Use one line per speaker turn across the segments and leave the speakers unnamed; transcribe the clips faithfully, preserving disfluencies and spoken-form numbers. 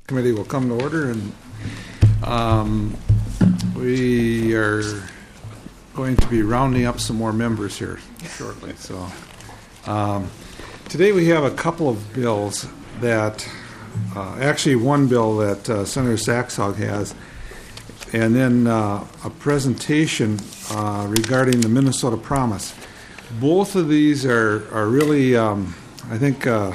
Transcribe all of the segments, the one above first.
Committee will come to order, and um, we are going to be rounding up some more members here shortly. So um, today we have a couple of bills that, uh, actually one bill that uh, Senator Saxog has, and then uh, a presentation uh, regarding the Minnesota Promise. Both of these are, are really, um, I think, uh,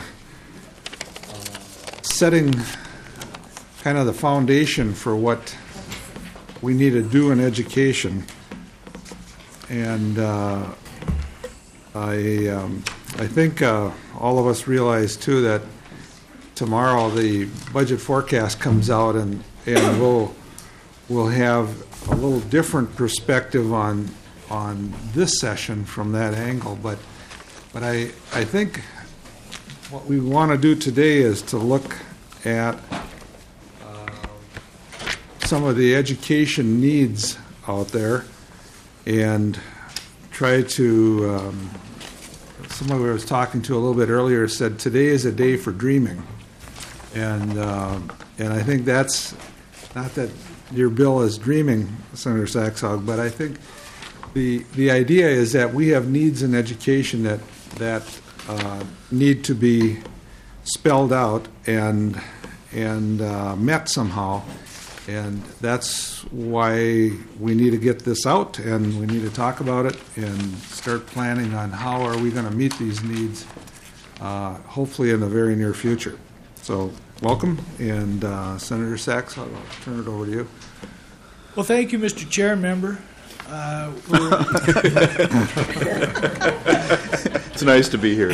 setting kind of the foundation for what we need to do in education. And uh, I, um, I think uh, all of us realize, too, that tomorrow the budget forecast comes out, and, and we'll, we'll have a little different perspective on on this session from that angle. But, but I, I think what we want to do today is to look at some of the education needs out there and try to, um, someone I was talking to a little bit earlier said today is a day for dreaming. And, uh, and I think that's, not that your bill is dreaming, Senator Saxog, but I think the, the idea is that we have needs in education that, that uh, need to be spelled out and, and uh, met somehow. And that's why we need to get this out, and we need to talk about it and start planning on how are we going to meet these needs, uh, hopefully in the very near future. So welcome, and uh, Senator Sachs, I'll turn it over to you.
Well, thank you, Mister Chair, member. Uh,
it's nice to be here.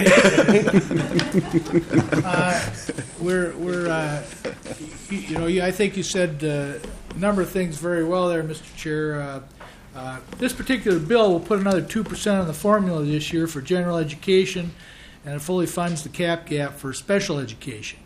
uh, we're we're. Uh, You know, I think you said uh, a number of things very well there, Mister Chair. Uh, uh, this particular bill will put another two percent on the formula this year for general education, and it fully funds the cap gap for special education.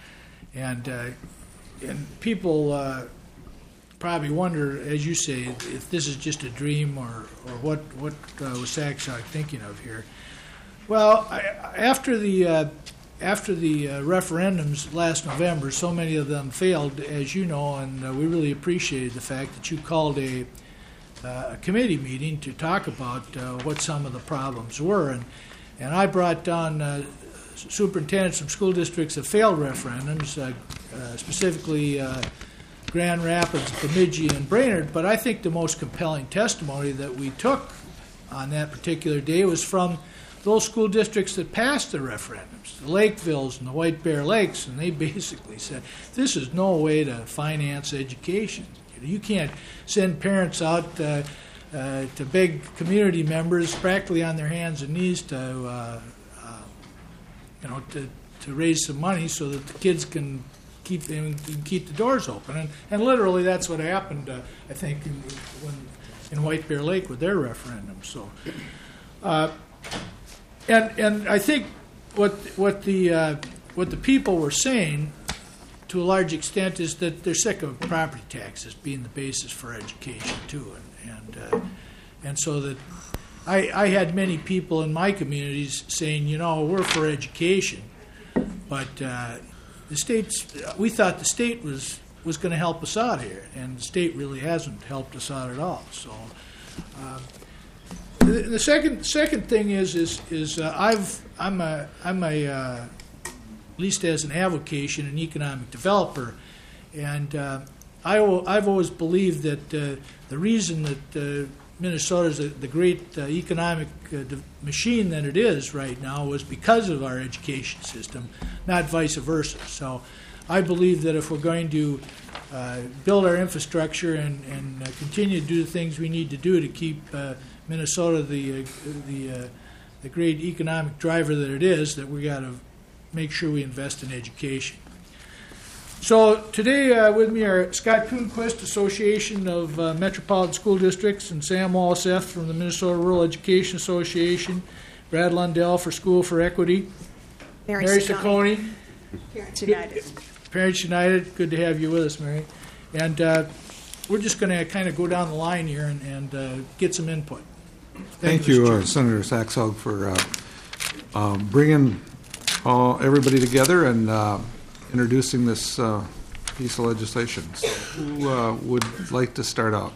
And uh, and people uh, probably wonder, as you say, if this is just a dream or, or what, what uh, was Saxog thinking of here. Well, I, after the... Uh, After the uh, referendums last November, so many of them failed, as you know, and uh, we really appreciated the fact that you called a, uh, a committee meeting to talk about uh, what some of the problems were. And, and I brought down uh, superintendents from school districts that failed referendums, uh, uh, specifically uh, Grand Rapids, Bemidji, and Brainerd. But I think the most compelling testimony that we took on that particular day was from those school districts that passed the referendums, the Lakevilles and the White Bear Lakes, and they basically said, this is no way to finance education. You can't send parents out uh, uh, to beg community members practically on their hands and knees to, uh, uh, you know, to, to raise some money so that the kids can keep them, can keep the doors open. And, and literally that's what happened, uh, I think, in, when, in White Bear Lake with their referendum. So. Uh, And and I think what what the uh, what the people were saying, to a large extent, is that they're sick of property taxes being the basis for education too, and and uh, and so that I I had many people in my communities saying, you know, we're for education, but uh, the state's we thought the state was was going to help us out here, and the state really hasn't helped us out at all. So. Uh, The, the second second thing is is is uh, I've I'm a I'm a uh, at least as an avocation an economic developer, and uh, I I've always believed that uh, the reason that uh, Minnesota is a, the great uh, economic uh, de- machine that it is right now was because of our education system, not vice versa. So I believe that if we're going to uh, build our infrastructure and and uh, continue to do the things we need to do to keep uh, Minnesota, the uh, the uh, the great economic driver that it is, that we got to make sure we invest in education. So today uh, with me are Scott Kuhnquist, Association of uh, Metropolitan School Districts, and Sam Walseth from the Minnesota Rural Education Association, Brad Lundell for School for Equity,
Mary,
Mary
Ciccone.
Ciccone.
Parents United.
Parents United, good to have you with us, Mary. And uh, we're just going to kind of go down the line here and, and uh, get some input.
Thank, Thank you, uh, Senator Saxog, for uh, uh, bringing all, everybody together and uh, introducing this uh, piece of legislation. So who uh, would like to start out?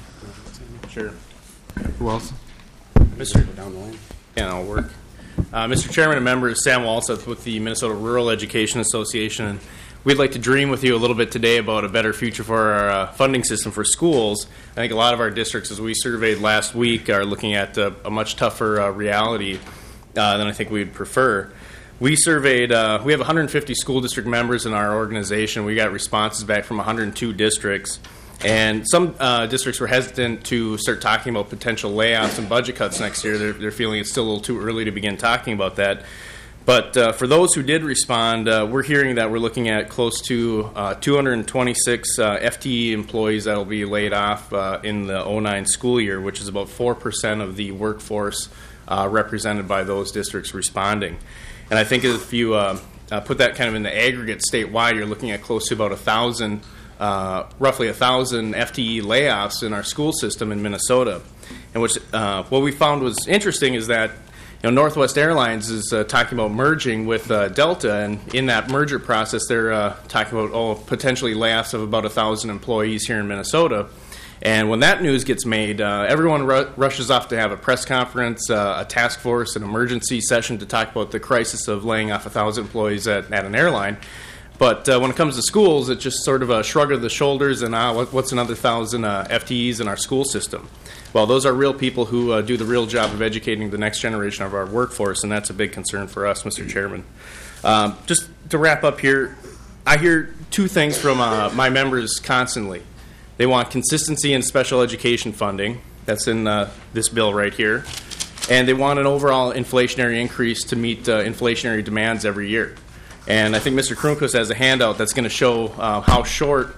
Sure.
Who else?
Mister Yeah, I'll work. Uh, Mister Chairman and members, Sam Walseth with the Minnesota Rural Education Association. And we'd like to dream with you a little bit today about a better future for our uh, funding system for schools. I think a lot of our districts, as we surveyed last week, are looking at uh, a much tougher uh, reality uh, than I think we'd prefer. We surveyed, uh, we have one hundred fifty school district members in our organization. We got responses back from one hundred two districts. And some uh, districts were hesitant to start talking about potential layoffs and budget cuts next year. They're, they're feeling it's still a little too early to begin talking about that. But uh, for those who did respond, uh, we're hearing that we're looking at close to uh, two hundred twenty-six uh, F T E employees that will be laid off uh, in the oh nine school year, which is about four percent of the workforce uh, represented by those districts responding. And I think if you uh, uh, put that kind of in the aggregate statewide, you're looking at close to about one thousand Uh, roughly a thousand F T E layoffs in our school system in Minnesota. And which, uh, what we found was interesting is that you know Northwest Airlines is uh, talking about merging with uh, Delta, and in that merger process, they're uh, talking about oh potentially layoffs of about a thousand employees here in Minnesota. And when that news gets made, uh, everyone ru- rushes off to have a press conference, uh, a task force, an emergency session to talk about the crisis of laying off a thousand employees at, at an airline. But uh, when it comes to schools, it's just sort of a shrug of the shoulders and uh, what, what's another thousand uh, F T Es in our school system? Well, those are real people who uh, do the real job of educating the next generation of our workforce, and that's a big concern for us, Mister Chairman. Um, just to wrap up here, I hear two things from uh, my members constantly. They want consistency in special education funding. That's in uh, this bill right here. And they want an overall inflationary increase to meet uh, inflationary demands every year. And I think Mister Kronquist has a handout that's going to show uh, how short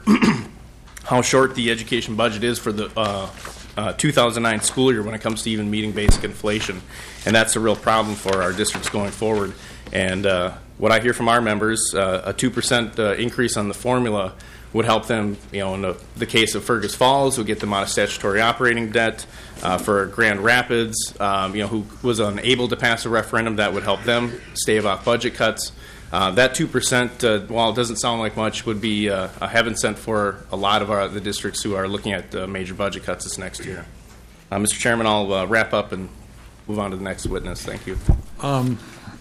how short the education budget is for the uh, uh, two thousand nine school year when it comes to even meeting basic inflation. And that's a real problem for our districts going forward. And uh, what I hear from our members, uh, a two percent uh, increase on the formula would help them, you know, in the, the case of Fergus Falls, would get them out of statutory operating debt. Uh, for Grand Rapids, um, you know, who was unable to pass a referendum, that would help them stave off budget cuts. Uh, that two percent, uh, while it doesn't sound like much, would be uh, a heaven sent for a lot of our, the districts who are looking at uh, major budget cuts this next year. Uh, Mister Chairman, I'll uh, wrap up and move on to the next witness. Thank you.
Um,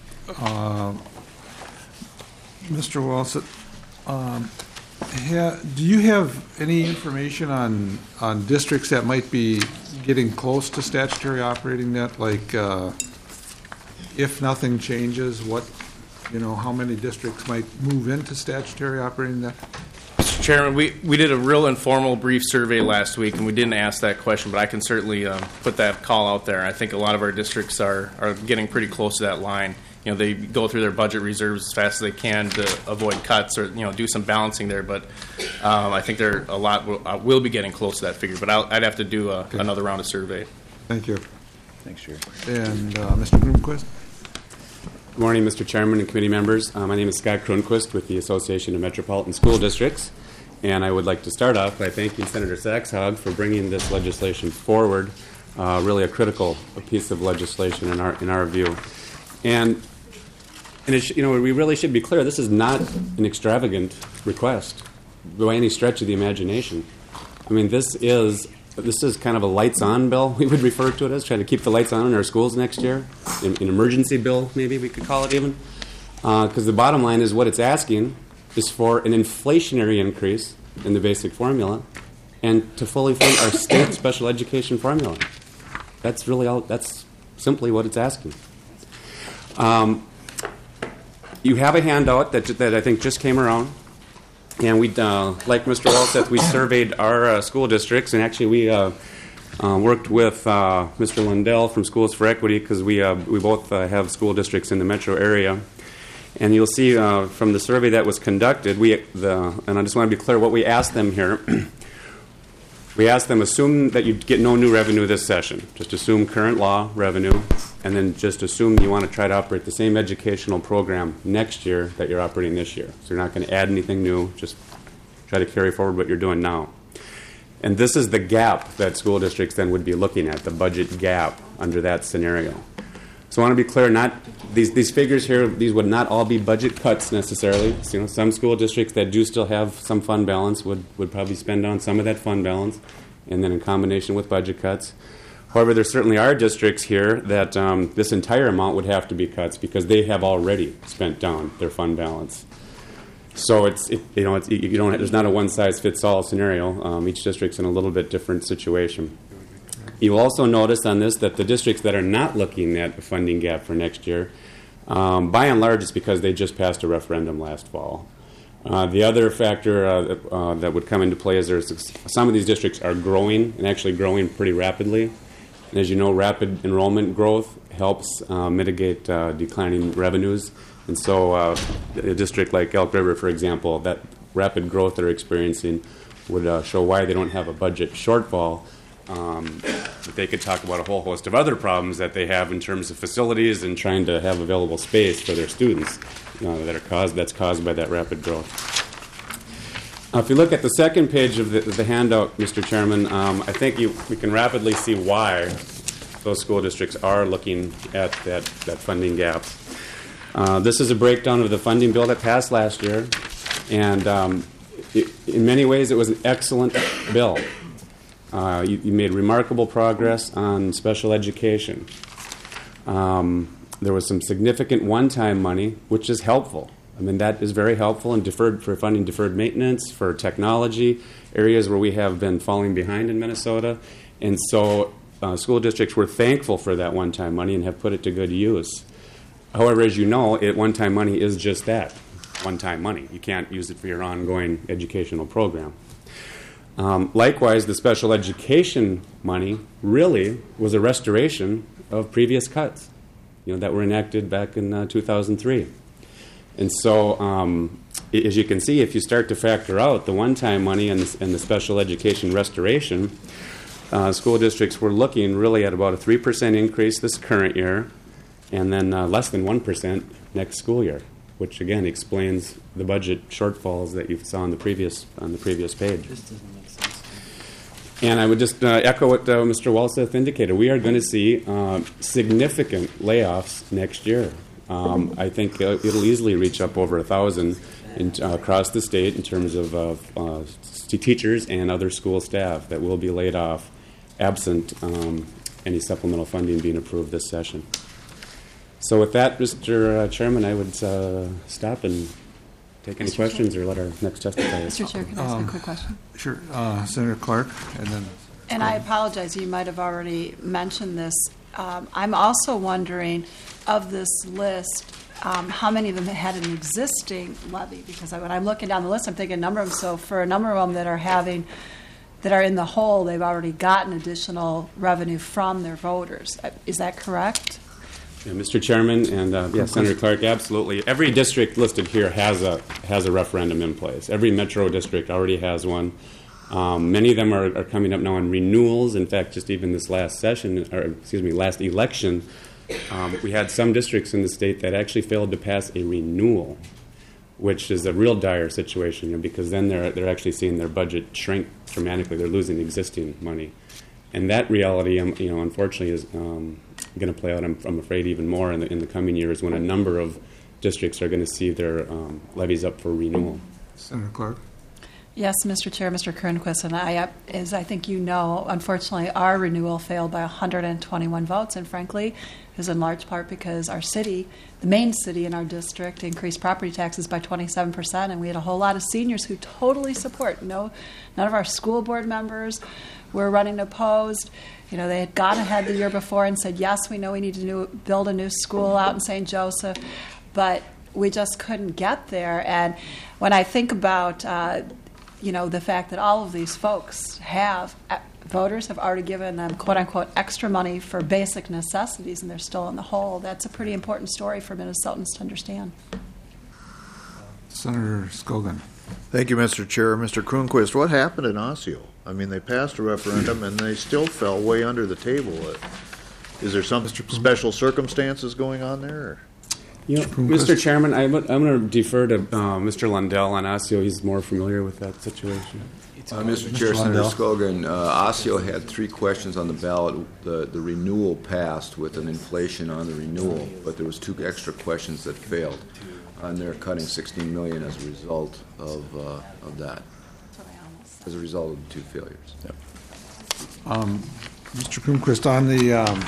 uh, Mister Walseth, um, ha, do you have any information on on districts that might be getting close to statutory operating net? Like, uh, if nothing changes, what? You know, how many districts might move into statutory operating debt?
Mister Chairman, we, we did a real informal brief survey last week, and we didn't ask that question, but I can certainly um, put that call out there. I think a lot of our districts are, are getting pretty close to that line. You know, they go through their budget reserves as fast as they can to avoid cuts or, you know, do some balancing there, but um, I think they're a lot will, uh, will be getting close to that figure, but I'll, I'd have to do a, okay. another round of survey.
Thank you.
Thanks, Chair.
And uh, Mister Kronquist?
Good morning, Mister Chairman and committee members. Uh, my name is Scott Kronquist with the Association of Metropolitan School Districts, and I would like to start off by thanking Senator Saxhog for bringing this legislation forward. Uh, really, a critical piece of legislation in our in our view, and and it sh- you know we really should be clear. This is not an extravagant request by any stretch of the imagination. I mean, this is. This is kind of a lights-on bill, we would refer to it as, trying to keep the lights on in our schools next year. An, an emergency bill, maybe we could call it even. Because uh, the bottom line is what it's asking is for an inflationary increase in the basic formula and to fully fund our state special education formula. That's really all, that's simply what it's asking. Um, you have a handout that, that I think just came around. And we, uh, like Mister Walseth, we surveyed our uh, school districts, and actually we uh, uh, worked with uh, Mister Lundell from Schools for Equity because we uh, we both uh, have school districts in the metro area. And you'll see uh, from the survey that was conducted, we the and I just want to be clear what we asked them here. We asked them, assume that you get no new revenue this session. Just assume current law revenue, and then just assume you want to try to operate the same educational program next year that you're operating this year. So you're not going to add anything new, just try to carry forward what you're doing now. And this is the gap that school districts then would be looking at, the budget gap under that scenario. So I want to be clear, not these these figures here, these would not all be budget cuts necessarily. So, you know, some school districts that do still have some fund balance would, would probably spend on some of that fund balance, and then in combination with budget cuts. However, there certainly are districts here that um, this entire amount would have to be cuts because they have already spent down their fund balance. So it's it, you know it's, you don't there's not a one size fits all scenario. Um, each district's in a little bit different situation. You will also notice on this that the districts that are not looking at a funding gap for next year, um, by and large, it's because they just passed a referendum last fall. Uh, the other factor uh, uh, that would come into play is there's some of these districts are growing and actually growing pretty rapidly. And as you know, rapid enrollment growth helps uh, mitigate uh, declining revenues. And so uh, a district like Elk River, for example, that rapid growth they're experiencing would uh, show why they don't have a budget shortfall. Um, but they could talk about a whole host of other problems that they have in terms of facilities and trying to have available space for their students uh, that are caused that's caused by that rapid growth. Uh, if you look at the second page of the, the handout, Mister Chairman, um, I think you, we can rapidly see why those school districts are looking at that, that funding gap. Uh, this is a breakdown of the funding bill that passed last year, and um, it, in many ways it was an excellent bill. Uh, you, you made remarkable progress on special education. Um, there was some significant one-time money, which is helpful. I mean, that is very helpful in deferred for funding deferred maintenance, for technology, areas where we have been falling behind in Minnesota. And so uh, school districts were thankful for that one-time money and have put it to good use. However, as you know, it, one-time money is just that, one-time money. You can't use it for your ongoing educational program. Um, likewise, the special education money really was a restoration of previous cuts, you know, that were enacted back in uh, two thousand three. And so, um, as you can see, if you start to factor out the one-time money and the, and the special education restoration, uh, school districts were looking really at about a three percent increase this current year, and then uh, less than one percent next school year, which again explains the budget shortfalls that you saw on the previous on the previous page.
This doesn't make sense.
And I would just uh, echo what uh, Mister Walseth indicated. We are going to see uh, significant layoffs next year. Um, I think uh, it'll easily reach up over a thousand in, uh, across the state in terms of uh, uh, teachers and other school staff that will be laid off, absent um, any supplemental funding being approved this session. So with that, Mister Uh, Chairman, I would uh, stop and take any
Mister
questions or let our next testifier.
Mister Chair, can I ask
Um,
a quick question?
Sure. Uh, Senator Clark, and then...
And I apologize, you might have already mentioned this. Um, I'm also wondering, of this list, um, how many of them had an existing levy? Because I, when I'm looking down the list, I'm thinking a number of them. So for a number of them that are having, that are in the hole, they've already gotten additional revenue from their voters. Uh, Is that correct?
Yeah, Mister Chairman, and uh, yes, Senator Clark, absolutely. Every district listed here has a has a referendum in place. Every metro district already has one. Um, many of them are, are coming up now on renewals. In fact, just even this last session, or excuse me, last election, um, we had some districts in the state that actually failed to pass a renewal, which is a real dire situation, you know, because then they're they're actually seeing their budget shrink dramatically. They're losing existing money, and that reality, um, you know, unfortunately, is um, going to play out. I'm, I'm afraid even more in the in the coming years when a number of districts are going to see their um, levies up for renewal.
Senator Clark.
Yes, Mister Chair, Mister Kernquist, and I, as I think you know, unfortunately, our renewal failed by one hundred twenty-one votes, and frankly, it was in large part because our city, the main city in our district, increased property taxes by twenty-seven percent, and we had a whole lot of seniors who totally support. No, none of our school board members were running opposed. You know, they had gone ahead the year before and said, yes, we know we need to new, build a new school out in Saint Joseph, but we just couldn't get there. And when I think about uh, you know, the fact that all of these folks have, uh, voters have already given them, quote unquote, extra money for basic necessities, and they're still in the hole. That's a pretty important story for Minnesotans to understand.
Senator Skogan.
Thank you, Mister Chair. Mister Kronquist, what happened in Osseo? I mean, they passed a referendum and they still fell way under the table. Is there some special circumstances going on there? Or?
You know,
Cronquist?
Mister Chairman, I would, I'm going to defer to uh, Mister Lundell on Osseo. He's more familiar with that situation.
Uh, Mister Chair, Senator Scogan, uh, Osseo had three questions on the ballot. The, the renewal passed with an inflation on the renewal, but there was two extra questions that failed. And they're cutting sixteen million dollars as a result of, uh, of that, as a result of the two failures. Yep.
Um, Mister Cronquist, on the, um,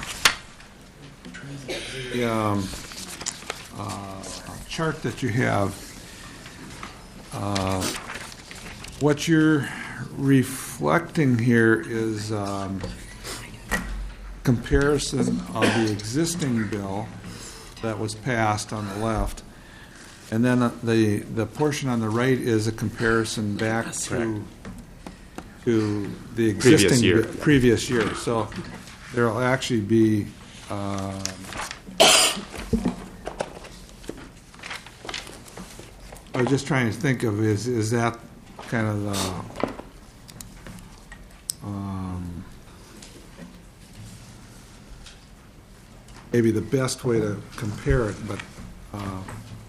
the um, uh, chart that you have, uh, what you're reflecting here is um, comparison of the existing bill that was passed on the left, and then the the portion on the right is a comparison back
That's
to
correct.
to the existing
Previous year.
bi- previous year. So there will actually be um, I was just trying to think of is is that kind of the um, maybe the best way to compare it, but uh,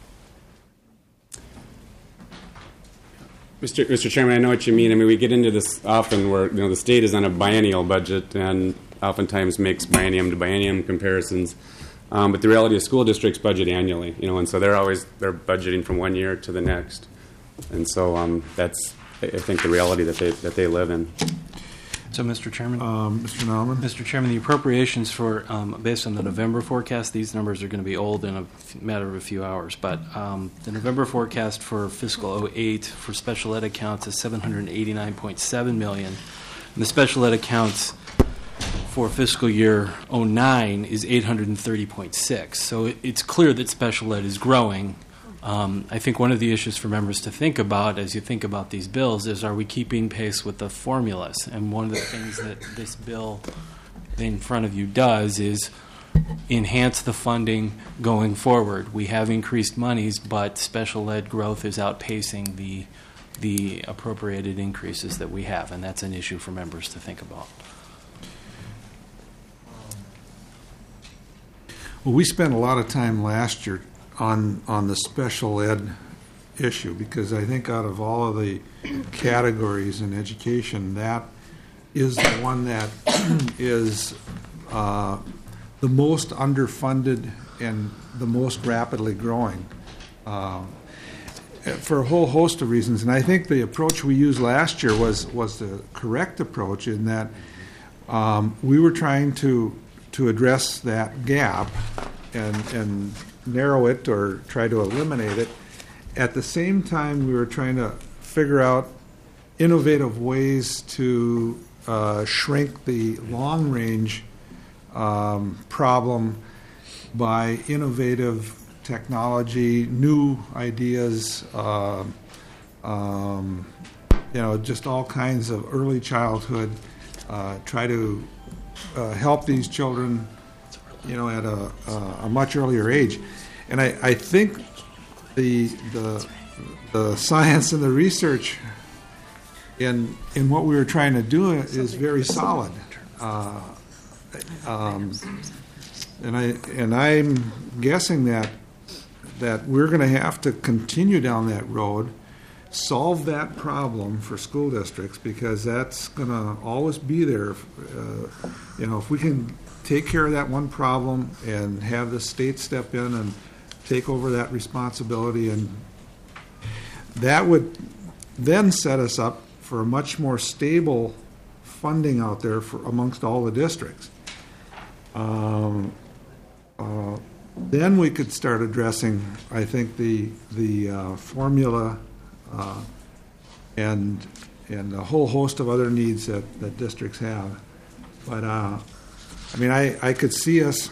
Mister Mister Chairman, I know what you mean. I mean, we get into this often where, you know, the state is on a biennial budget and oftentimes makes biennium to biennium comparisons. Um, but the reality is school districts budget annually, you know, and so they're always, they're budgeting from one year to the next. And so um, that's, I I think, the reality that they, that they live in.
So, Mister Chairman?
um, Mister Nauman.
Mister Chairman, the appropriations for, um, based on the November forecast, these numbers are going to be old in a f- matter of a few hours, but um, the November forecast for fiscal oh eight for special ed accounts is seven hundred eighty-nine point seven million dollars, and the special ed accounts for fiscal year oh nine is eight hundred thirty point six. So it, it's clear that special ed is growing. Um, I think one of the issues for members to think about as you think about these bills is, are we keeping pace with the formulas? And one of the things that this bill in front of you does is enhance the funding going forward. We have increased monies, but special ed growth is outpacing the the appropriated increases that we have, and that's an issue for members to think about.
Well, we spent a lot of time last year on on the special ed issue because I think out of all of the categories in education, that is the one that is uh, the most underfunded and the most rapidly growing uh, for a whole host of reasons. And I think the approach we used last year was was the correct approach in that um, we were trying to to address that gap and and narrow it or try to eliminate it. At the same time, we were trying to figure out innovative ways to uh, shrink the long-range um, problem by innovative technology, new ideas, uh, um, you know, just all kinds of early childhood, uh, try to uh, help these children, you know, at a, a much earlier age. And I, I think the, the the science and the research in in what we were trying to do is very solid. Uh, um, and I and I'm guessing that that we're going to have to continue down that road, solve that problem for school districts, because that's going to always be there. Uh, you know, if we can take care of that one problem and have the state step in and take over that responsibility, and that would then set us up for a much more stable funding out there for amongst all the districts. Um, uh, then we could start addressing, I think, the the uh, formula uh, and and a whole host of other needs that, that districts have. But uh, I mean, I, I could see us,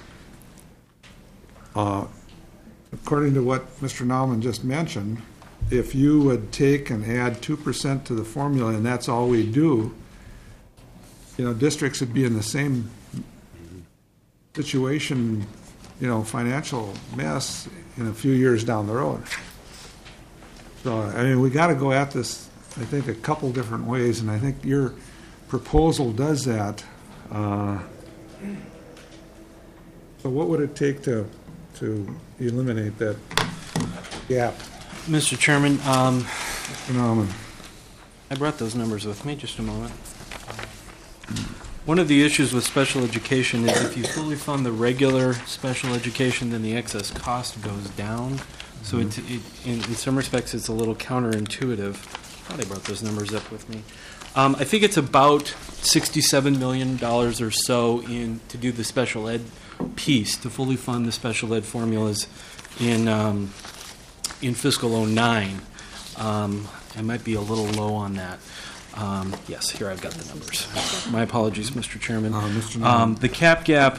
uh, according to what Mister Nauman just mentioned, if you would take and add two percent to the formula and that's all we do, you know, districts would be in the same situation, you know, financial mess in a few years down the road. So, I mean, we got to go at this, I think, a couple different ways, and I think your proposal does that. Uh, so what would it take to to eliminate that gap.
Mister Chairman, um,
Phenomenon.
I brought those numbers with me, just a moment. One of the issues with special education is if you fully fund the regular special education, then the excess cost goes down. So it, it, in, in some respects, it's a little counterintuitive. I thought I brought those numbers up with me. Um, I think it's about sixty-seven million dollars or so in to do the special ed piece, to fully fund the special ed formulas in um, in fiscal oh nine. Um, I might be a little low on that. Um, yes, here I've got the numbers. My apologies, Mister Chairman.
Uh, Mister
Um, the cap gap,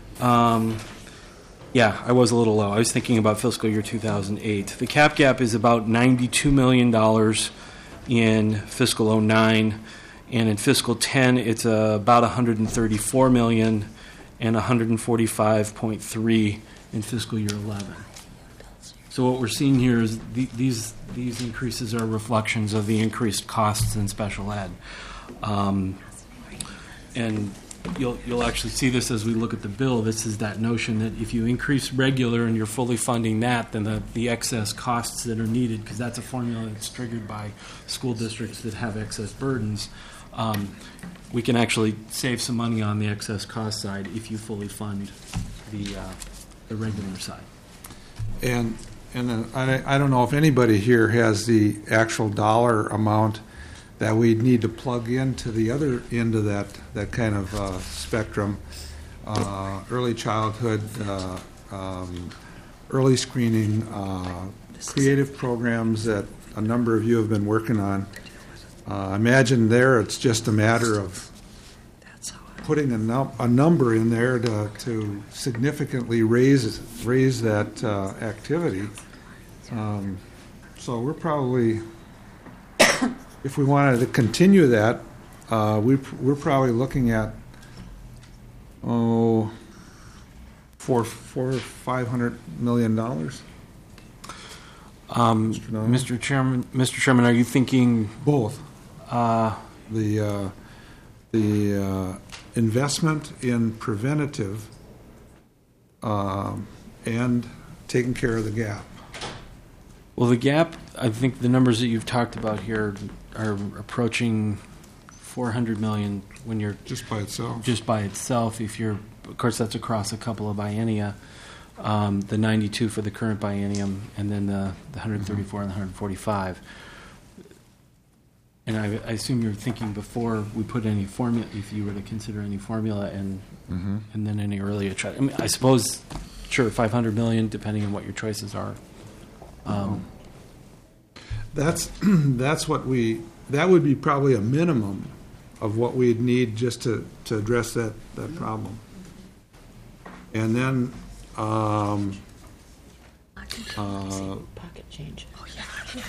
um, yeah, I was a little low. I was thinking about fiscal year two thousand eight. The cap gap is about ninety-two million dollars in fiscal oh nine, and in fiscal ten, it's uh, about one hundred thirty-four million dollars and one hundred forty-five point three in fiscal year eleven. So what we're seeing here is the, these these increases are reflections of the increased costs in special ed, um, and you'll you'll actually see this as we look at the bill. This is that notion that if you increase regular and you're fully funding that, then the, the excess costs that are needed, because that's a formula that's triggered by school districts that have excess burdens, um, we can actually save some money on the excess cost side if you fully fund the uh, the regular side.
And and then I, I don't know if anybody here has the actual dollar amount that we need to plug into the other end of that that kind of uh, spectrum, uh, early childhood, uh, um, early screening, uh, creative programs that a number of you have been working on. Uh, I imagine there it's just a matter of putting a, num- a number in there to, to significantly raise raise that uh, activity. Um, so we're probably, if we wanted to continue that, uh, we, we're probably looking at oh, four, four, five hundred million dollars.
Um,
Mister Nolan?
Mister Chairman, Mister Chairman, are you thinking
Both
uh,
the uh, the uh, investment in preventative um, and taking care of the gap?
Well, the gap, I think the numbers that you've talked about here are approaching four hundred million when you're
Just by itself.
just by itself. If you're, of course, that's across a couple of biennia, um, the ninety-two for the current biennium, and then the, the one hundred thirty-four and the one hundred forty-five. And I, I assume you're thinking before we put any formula, if you were to consider any formula, and
Mm-hmm.
and then any earlier. Tri- I mean, I suppose, sure, five hundred million, depending on what your choices are. Um,
That's that's what we that would be probably a minimum of what we'd need just to, to address that, that problem. And then um, uh,
Pocket change. Oh, yeah.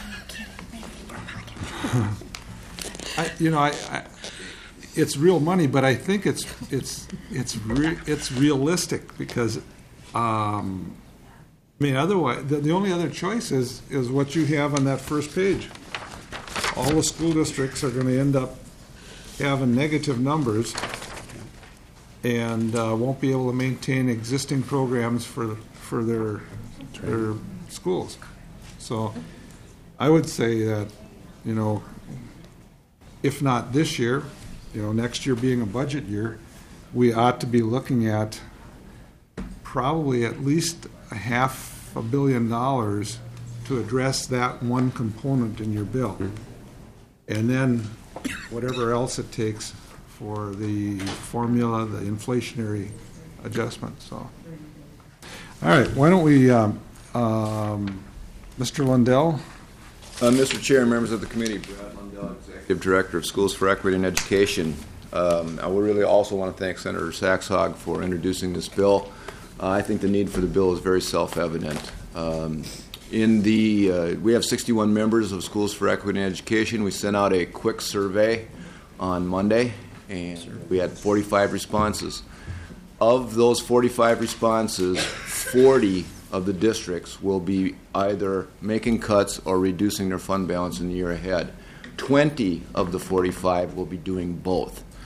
I, you know, I, I, it's real money, but I think it's it's it's re, it's realistic because, um, I mean, otherwise the, the only other choice is is what you have on that first page. All the school districts are going to end up having negative numbers and uh, won't be able to maintain existing programs for for their their schools. So, I would say that, you know, if not this year, you know, next year being a budget year, we ought to be looking at probably at least a half a billion dollars to address that one component in your bill. And then whatever else it takes for the formula, the inflationary adjustment. So, all right, why don't we, um, um, Mister Lundell?
Uh, Mister Chair, members of the committee, Brad Lundell, Executive Director of Schools for Equity and Education. Um, I would really also want to thank Senator Saxhog for introducing this bill. Uh, I think the need for the bill is very self-evident. Um, in the, uh, we have sixty-one members of Schools for Equity and Education. We sent out a quick survey on Monday, and we had forty-five responses. Of those forty-five responses, forty of the districts will be either making cuts or reducing their fund balance in the year ahead. twenty of the forty-five will be doing both.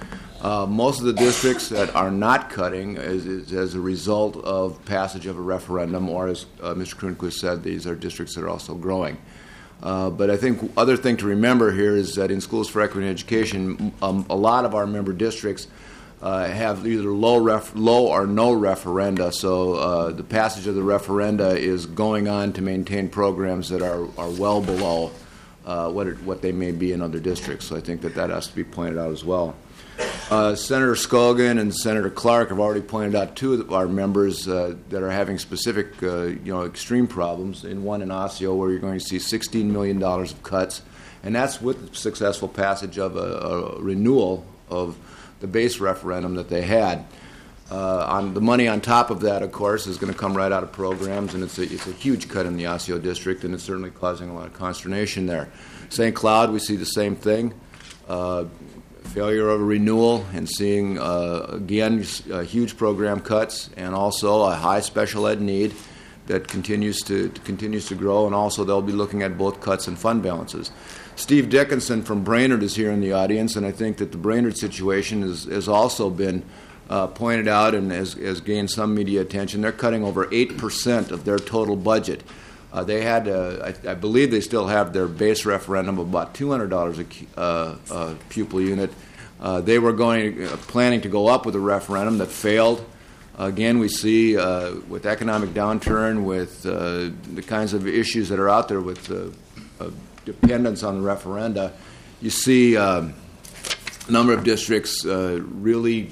Uh, most of the districts that are not cutting is, is as a result of passage of a referendum, or as uh, Mister Kronquist said, these are districts that are also growing. Uh, but I think other thing to remember here is that in Schools for Equity and Education, um, a lot of our member districts uh, have either low, ref- low or no referenda. So uh, the passage of the referenda is going on to maintain programs that are, are well below uh, what it, what they may be in other districts. So I think that that has to be pointed out as well. Uh, Senator Scogan and Senator Clark have already pointed out two of our members uh, that are having specific, uh, you know, extreme problems. In one in Osseo, where you're going to see sixteen million dollars of cuts, and that's with the successful passage of a, a renewal of the base referendum that they had. Uh, on the money on top of that, of course, is going to come right out of programs, and it's a, it's a huge cut in the Osseo district, and it's certainly causing a lot of consternation there. Saint Cloud, we see the same thing. Uh, failure of a renewal and seeing, uh, again, uh, huge program cuts and also a high special ed need that continues to, to continues to grow, and also they'll be looking at both cuts and fund balances. Steve Dickinson from Brainerd is here in the audience, and I think that the Brainerd situation is, has also been uh, pointed out and has, has gained some media attention. They're cutting over eight percent of their total budget. Uh, they had, uh, I, I believe they still have their base referendum of about two hundred dollars a uh, uh, pupil unit. Uh, they were going, uh, planning to go up with a referendum that failed. Again, we see uh, with economic downturn, with uh, the kinds of issues that are out there with uh, uh, dependence on the referenda, you see uh, a number of districts uh, really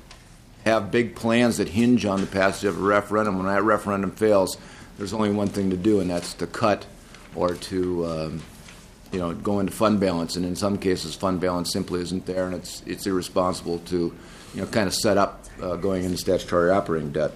have big plans that hinge on the passage of a referendum. When that referendum fails, there's only one thing to do, and that's to cut or to, um, you know, go into fund balance. And in some cases, fund balance simply isn't there, and it's it's irresponsible to, you know, kind of set up uh, going into statutory operating debt.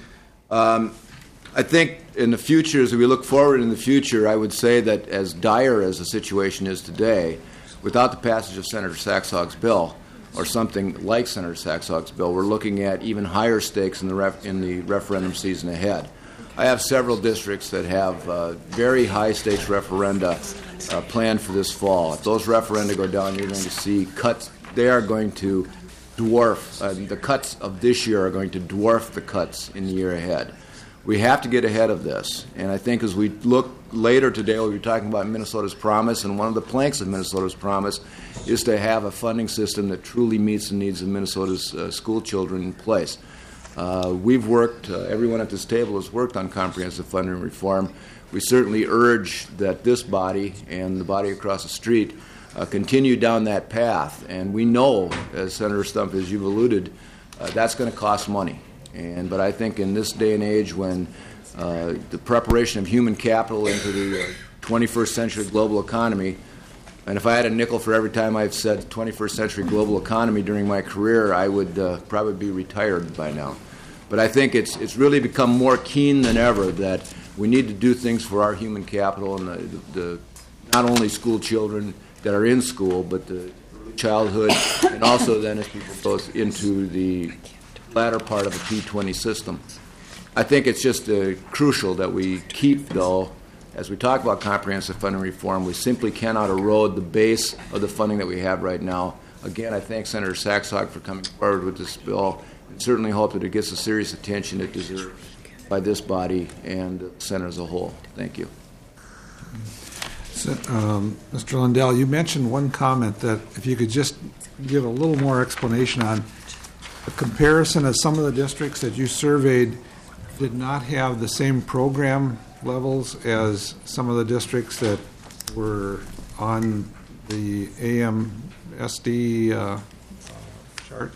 Um, I think in the future, as we look forward in the future, I would say that as dire as the situation is today, without the passage of Senator Saxhog's bill, or something like Senator Saxhog's bill, we're looking at even higher stakes in the ref- in the referendum season ahead. I have several districts that have uh, very high stakes referenda uh, planned for this fall. If those referenda go down, you're going to see cuts. They are going to dwarf, uh, the cuts of this year are going to dwarf the cuts in the year ahead. We have to get ahead of this. And I think as we look later today, we'll be talking about Minnesota's promise, and one of the planks of Minnesota's promise is to have a funding system that truly meets the needs of Minnesota's uh, school children in place. Uh, we've worked, uh, everyone at this table has worked on comprehensive funding reform. We certainly urge that this body and the body across the street uh, continue down that path. And we know, as Senator Stump, as you've alluded, uh, that's going to cost money. And but I think in this day and age, when uh, the preparation of human capital into the uh, twenty-first century global economy, and if I had a nickel for every time I've said twenty-first century global economy during my career, I would uh, probably be retired by now. But I think it's it's really become more keen than ever that we need to do things for our human capital and the, the, the not only school children that are in school, but the childhood, and also then as people go into the latter part of the P twenty system. I think it's just uh, crucial that we keep, though, as we talk about comprehensive funding reform, we simply cannot erode the base of the funding that we have right now. Again, I thank Senator Saxhog for coming forward with this bill, and certainly hope that it gets the serious attention it deserves by this body and the Senate as a whole. Thank you.
So, um, Mister Lindell, you mentioned one comment that if you could just give a little more explanation on a comparison of some of the districts that you surveyed did not have the same program levels as some of the districts that were on the A M S D uh, chart.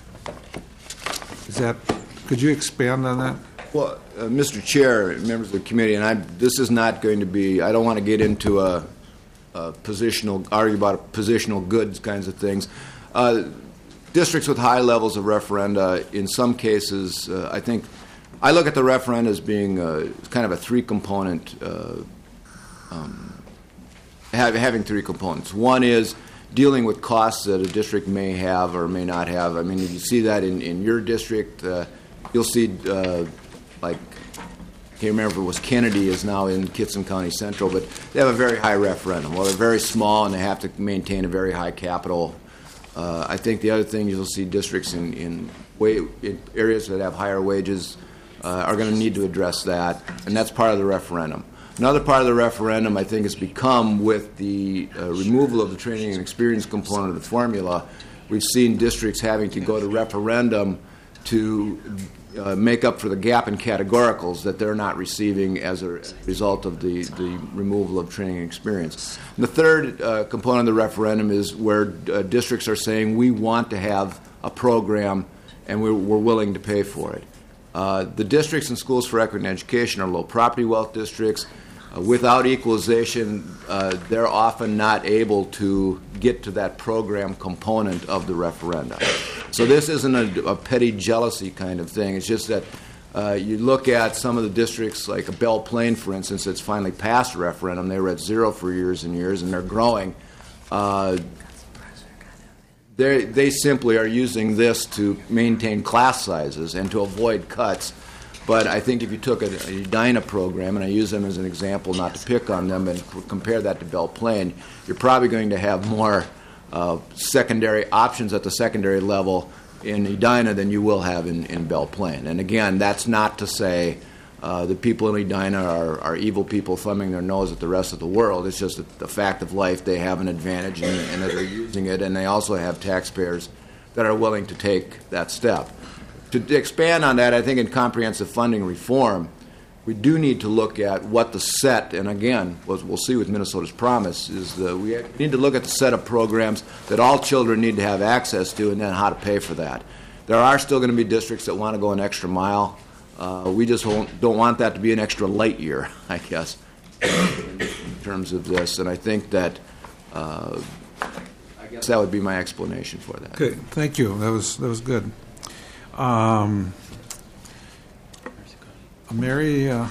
Is that? Could you expand on that?
Well, uh, Mister Chair, members of the committee, and I, this is not going to be. I don't want to get into a, a positional argue about positional goods kinds of things. Uh, Districts with high levels of referenda, in some cases, uh, I think, I look at the referenda as being uh, kind of a three-component, uh, um, have, having three components. One is dealing with costs that a district may have or may not have. I mean, if you see that in, in your district, uh, you'll see, uh, like, I can't remember if it was Kennedy is now in Kitson County Central, but they have a very high referendum. Well, they're very small, and they have to maintain a very high capital Uh, I think the other thing you'll see districts in, in, way, in areas that have higher wages uh, are going to need to address that, and that's part of the referendum. Another part of the referendum, I think, has become with the uh, removal of the training and experience component of the formula, we've seen districts having to go to referendum to uh, make up for the gap in categoricals that they're not receiving as a result of the, the removal of training and experience. And the third uh, component of the referendum is where uh, districts are saying we want to have a program and we're, we're willing to pay for it. Uh, the districts and schools for equity and education are low property wealth districts. Uh, without equalization, uh, they're often not able to get to that program component of the referendum. So this isn't a, a petty jealousy kind of thing. It's just that uh, you look at some of the districts, like a Belle Plaine, for instance, that's finally passed a referendum. They were at zero for years and years, and they're growing. Uh, they they simply are using this to maintain class sizes and to avoid cuts. But I think if you took a, a Edina program, and I use them as an example not to pick on them, and c- compare that to Belle Plaine, you're probably going to have more uh, secondary options at the secondary level in Edina than you will have in, in Belle Plaine. And again, that's not to say uh, the people in Edina are, are evil people thumbing their nose at the rest of the world. It's just that the fact of life, they have an advantage and, and that they're using it, and they also have taxpayers that are willing to take that step. To expand on that, I think in comprehensive funding reform, we do need to look at what the set, and again, what we'll see with Minnesota's Promise, is the, we need to look at the set of programs that all children need to have access to and then how to pay for that. There are still going to be districts that want to go an extra mile. Uh, we just won't, don't want that to be an extra light year, I guess, in terms of this. And I think that, uh, I guess that would be my explanation for that.
Okay, thank you. That was that was good. Um, Mary, uh,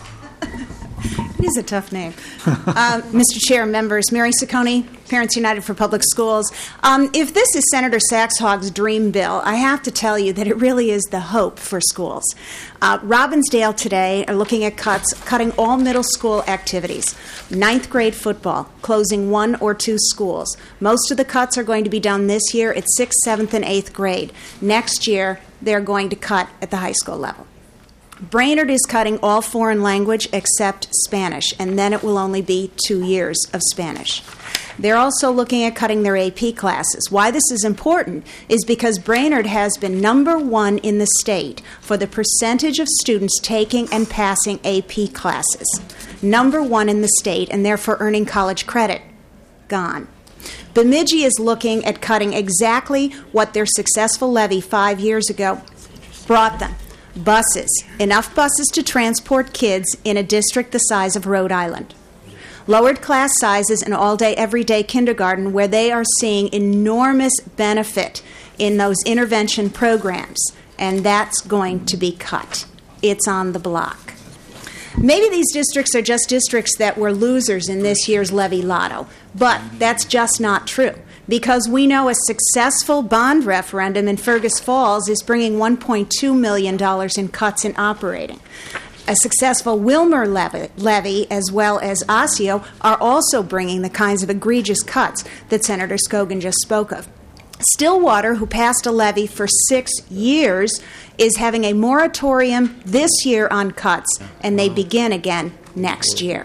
it is a tough name. uh, Mister Chair, members, Mary Ciccone, Parents United for Public Schools. Um, if this is Senator Saxhog's dream bill, I have to tell you that it really is the hope for schools. Uh, Robbinsdale today are looking at cuts, cutting all middle school activities. Ninth grade football, closing one or two schools. Most of the cuts are going to be done this year at sixth, seventh, and eighth grade. Next year, they're going to cut at the high school level. Brainerd is cutting all foreign language except Spanish, and then it will only be two years of Spanish. They're also looking at cutting their A P classes. Why this is important is because Brainerd has been number one in the state for the percentage of students taking and passing A P classes. Number one in the state, and therefore earning college credit. Gone. Bemidji is looking at cutting exactly what their successful levy five years ago brought them. Buses. Enough buses to transport kids in a district the size of Rhode Island. Lowered class sizes in all-day, everyday kindergarten, where they are seeing enormous benefit in those intervention programs, and that's going to be cut. It's on the block. Maybe these districts are just districts that were losers in this year's levy lotto, but that's just not true, because we know a successful bond referendum in Fergus Falls is bringing one point two million dollars in cuts in operating. A successful Wilmer levy, levy, as well as Osseo, are also bringing the kinds of egregious cuts that Senator Scogan just spoke of. Stillwater, who passed a levy for six years, is having a moratorium this year on cuts, and they begin again next year.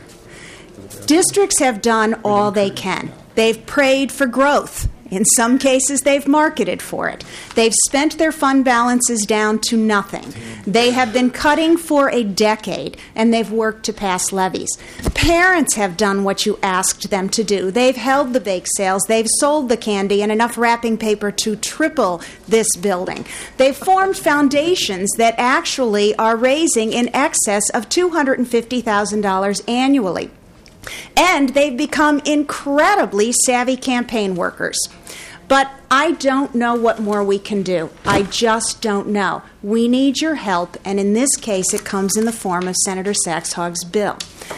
Districts have done all they can. They've prayed for growth. In some cases, they've marketed for it. They've spent their fund balances down to nothing. They have been cutting for a decade, and they've worked to pass levies. Parents have done what you asked them to do. They've held the bake sales. They've sold the candy and enough wrapping paper to triple this building. They've formed foundations that actually are raising in excess of two hundred fifty thousand dollars annually. And they've become incredibly savvy campaign workers. But I don't know what more we can do. I just don't know. We need your help, and in this case, it comes in the form of Senator Saxhog's bill.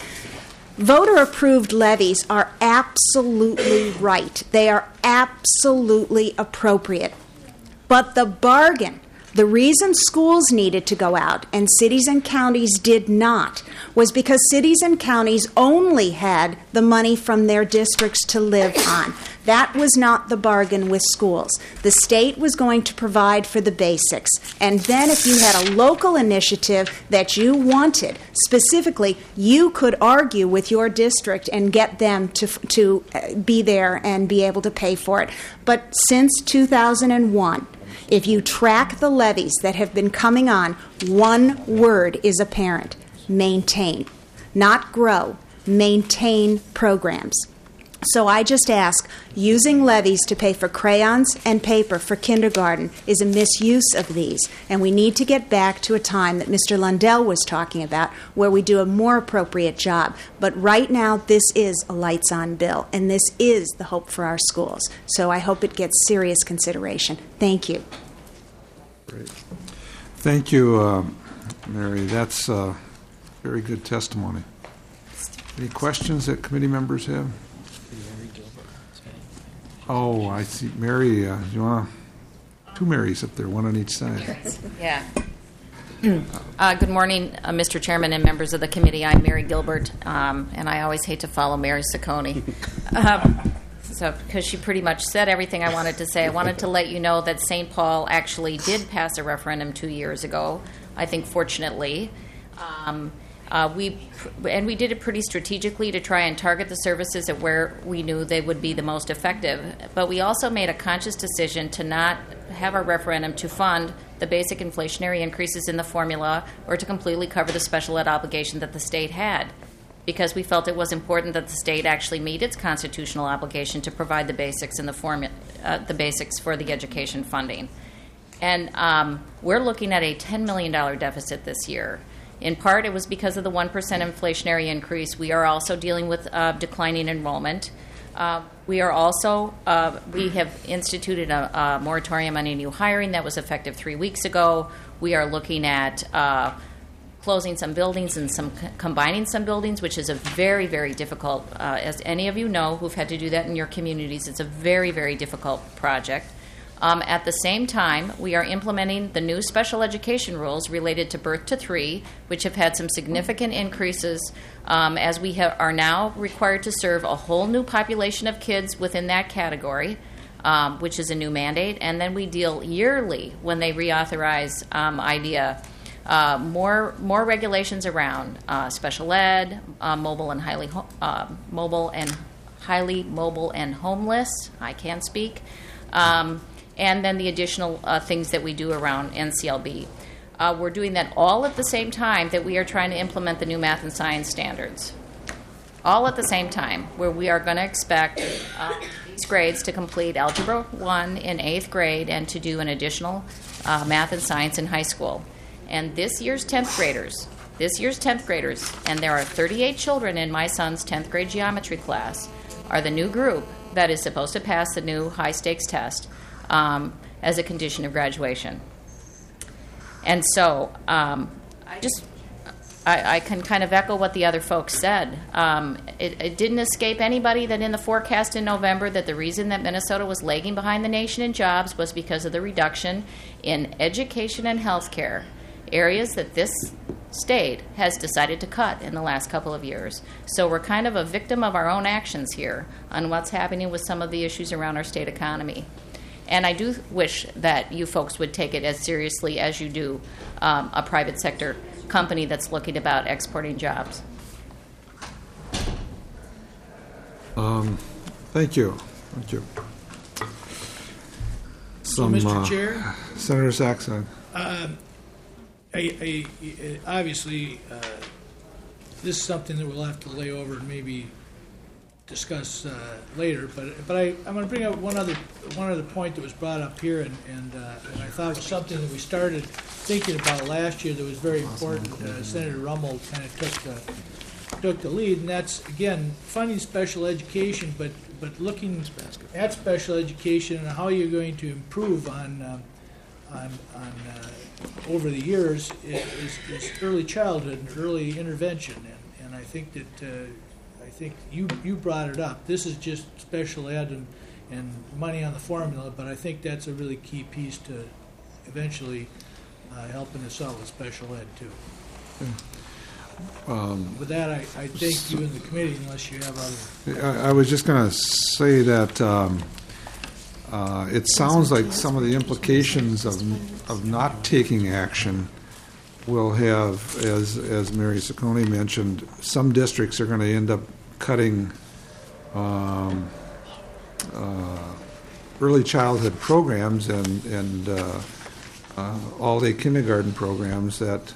Voter-approved levies are absolutely right. They are absolutely appropriate. But the bargain, the reason schools needed to go out and cities and counties did not, was because cities and counties only had the money from their districts to live on. That was not the bargain with schools. The state was going to provide for the basics. And then if you had a local initiative that you wanted, specifically, you could argue with your district and get them to, to be there and be able to pay for it. But since two thousand one, if you track the levies that have been coming on, one word is apparent: maintain. Not grow, maintain programs. So I just ask, using levies to pay for crayons and paper for kindergarten is a misuse of these, and we need to get back to a time that Mister Lundell was talking about where we do a more appropriate job. But right now, this is a lights-on bill, and this is the hope for our schools. So I hope it gets serious consideration. Thank you.
Great. Thank you, uh, Mary. That's uh, very good testimony. Any questions that committee members have? Oh, I see. Mary, uh, you want two Marys up there, one on each side.
Yeah. Uh, good morning, uh, Mister Chairman and members of the committee. I'm Mary Gilbert, um, and I always hate to follow Mary Ciccone. um, so, because she pretty much said everything I wanted to say. I wanted to let you know that Saint Paul actually did pass a referendum two years ago, I think fortunately. Um, Uh, we and we did it pretty strategically to try and target the services at where we knew they would be the most effective. But we also made a conscious decision to not have our referendum to fund the basic inflationary increases in the formula or to completely cover the special ed obligation that the state had, because we felt it was important that the state actually meet its constitutional obligation to provide the basics in the formula, uh, the basics for the education funding. And um, we're looking at a ten million dollars deficit this year. In part, it was because of the one percent inflationary increase. We are also dealing with uh, declining enrollment. Uh, we are also, uh, we have instituted a, a moratorium on any new hiring that was effective three weeks ago. We are looking at uh, closing some buildings and some c- combining some buildings, which is a very, very difficult, uh, as any of you know who've had to do that in your communities, it's a very, very difficult project. Um, at the same time, we are implementing the new special education rules related to birth to three, which have had some significant increases um, as we ha- are now required to serve a whole new population of kids within that category, um, which is a new mandate. And then we deal yearly when they reauthorize um, IDEA. Uh, more more regulations around uh, special ed, uh, mobile and highly ho- uh, mobile and highly mobile and homeless. I can't speak. Um, and then the additional uh, things that we do around N C L B. Uh, we're doing that all at the same time that we are trying to implement the new math and science standards. All at the same time, where we are going to expect uh, these grades to complete Algebra one in eighth grade and to do an additional uh, math and science in high school. And this year's tenth graders, this year's tenth graders, and there are thirty-eight children in my son's tenth grade geometry class, are the new group that is supposed to pass the new high-stakes test um, as a condition of graduation. And so um, I just, I, I can kind of echo what the other folks said. Um, it, it didn't escape anybody that in the forecast in November that the reason that Minnesota was lagging behind the nation in jobs was because of the reduction in education and health care, areas that this state has decided to cut in the last couple of years. So we're kind of a victim of our own actions here on what's happening with some of the issues around our state economy. And I do wish that you folks would take it as seriously as you do um, a private sector company that's looking about exporting jobs.
Um, thank you. Thank you.
So,
Some,
Mister
uh,
Chair,
Senator Saxon.
um, I, I, obviously, uh, this is something that we'll have to lay over and maybe discuss uh, later. But but I, I'm going to bring up one other one other point that was brought up here, and and, uh, and I thought it was something that we started thinking about last year that was very important. Uh, Senator Rummel kind of took the took the lead, and that's again funding special education, but but looking at special education and how you're going to improve on um, on on. Uh, over the years is, is early childhood and early intervention, and, and I think that uh, I think you you brought it up. This is just special ed and, and money on the formula, but I think that's a really key piece to eventually uh, helping us out with special ed too.
Um,
With that, I, I thank you and the committee unless you have other.
I I was just going to say that um, uh, it sounds like some of the implications of of not taking action will have, as as Mary Ciccone mentioned, some districts are going to end up cutting um, uh, early childhood programs and and uh, uh, all-day kindergarten programs that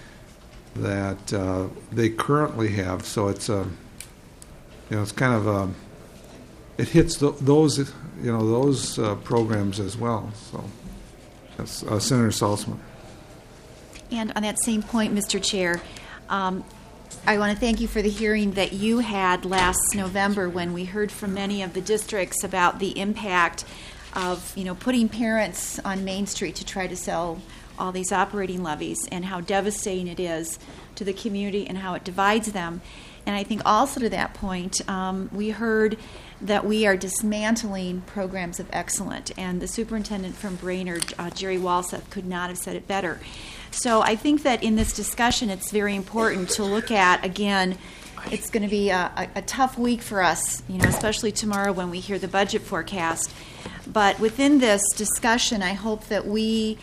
that uh, they currently have. So it's a, you know, it's kind of a, it hits th- those, you know, those uh, programs as well. So, that's uh, Senator Saltzman.
And on that same point, Mister Chair, um, I want to thank you for the hearing that you had last November when we heard from many of the districts about the impact of, you know, putting parents on Main Street to try to sell all these operating levies and how devastating it is to the community and how it divides them. And I think also to that point, um, we heard that we are dismantling programs of excellence, and the superintendent from Brainerd, uh, Jerry Walseth, could not have said it better. So I think that in this discussion, it's very important to look at, again, it's going to be a, a, a tough week for us, you know, especially tomorrow when we hear the budget forecast. But within this discussion, I hope that we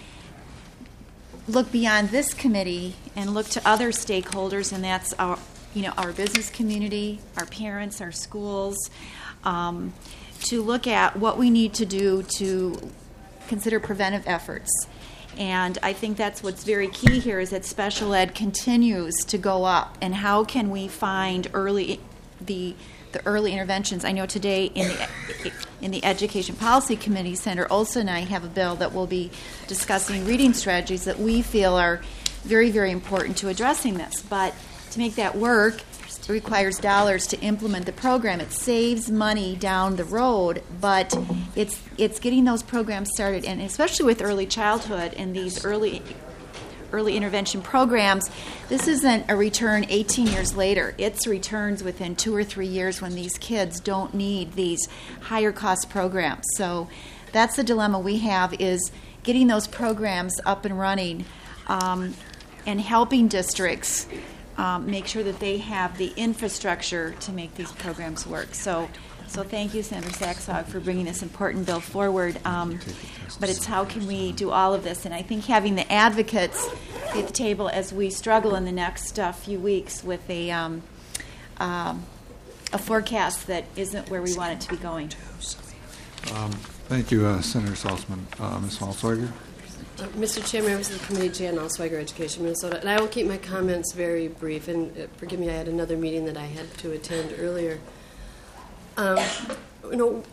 look beyond this committee and look to other stakeholders, and that's our, you know, our business community, our parents, our schools, um, to look at what we need to do to consider preventive efforts. And I think that's what's very key here is that special ed continues to go up, and how can we find early the the early interventions. I know today in the in the Education Policy Committee, Senator Olson and I have a bill that will be discussing reading strategies that we feel are very, very important to addressing this. But to make that work, it requires dollars to implement the program. It saves money down the road, but it's it's getting those programs started, and especially with early childhood and these early early intervention programs, this isn't a return eighteen years later. It's returns within two or three years when these kids don't need these higher cost programs. So that's the dilemma we have, is getting those programs up and running um, and helping districts um, make sure that they have the infrastructure to make these programs work. So So thank you, Senator Saxog, for bringing this important bill forward. Um, but it's how can we do all of this? And I think having the advocates at the table as we struggle in the next uh, few weeks with a um, um, a forecast that isn't where we want it to be going.
Um, thank you, uh, Senator Saltzman. Uh, Miz Allsweiger?
Uh, Mister Chair, members of the committee, Jan Allsweiger, Education, Minnesota. And I will keep my comments very brief. And uh, forgive me, I had another meeting that I had to attend earlier. Um, you know,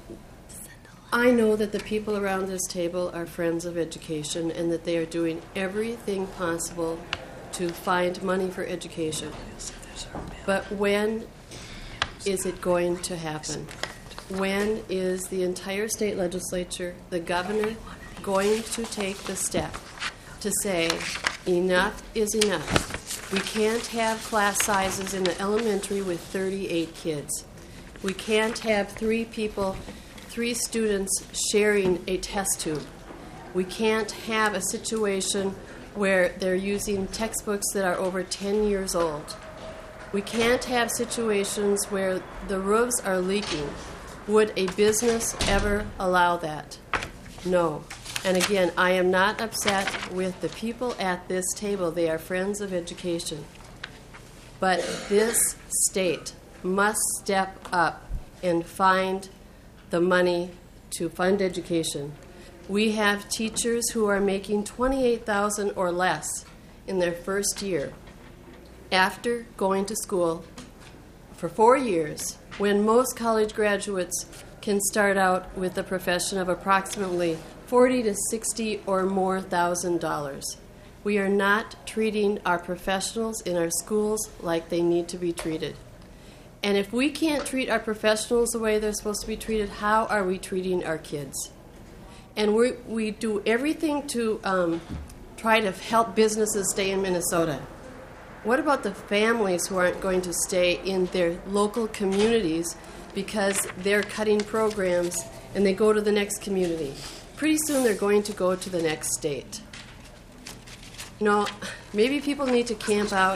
I know that the people around this table are friends of education and that they are doing everything possible to find money for education. But when is it going to happen? When is the entire state legislature, the governor, going to take the step to say enough is enough? We can't have class sizes in the elementary with thirty-eight kids. We can't have three people, three students sharing a test tube. We can't have a situation where they're using textbooks that are over ten years old. We can't have situations where the roofs are leaking. Would a business ever allow that? No. And again, I am not upset with the people at this table. They are friends of education. But this state must step up and find the money to fund education. We have teachers who are making twenty-eight thousand dollars or less in their first year after going to school for four years, when most college graduates can start out with a profession of approximately forty to sixty or more thousand dollars. We are not treating our professionals in our schools like they need to be treated. And if we can't treat our professionals the way they're supposed to be treated, how are we treating our kids? And we we do everything to um, try to help businesses stay in Minnesota. What about the families who aren't going to stay in their local communities because they're cutting programs and they go to the next community? Pretty soon they're going to go to the next state. You know, maybe people need to camp out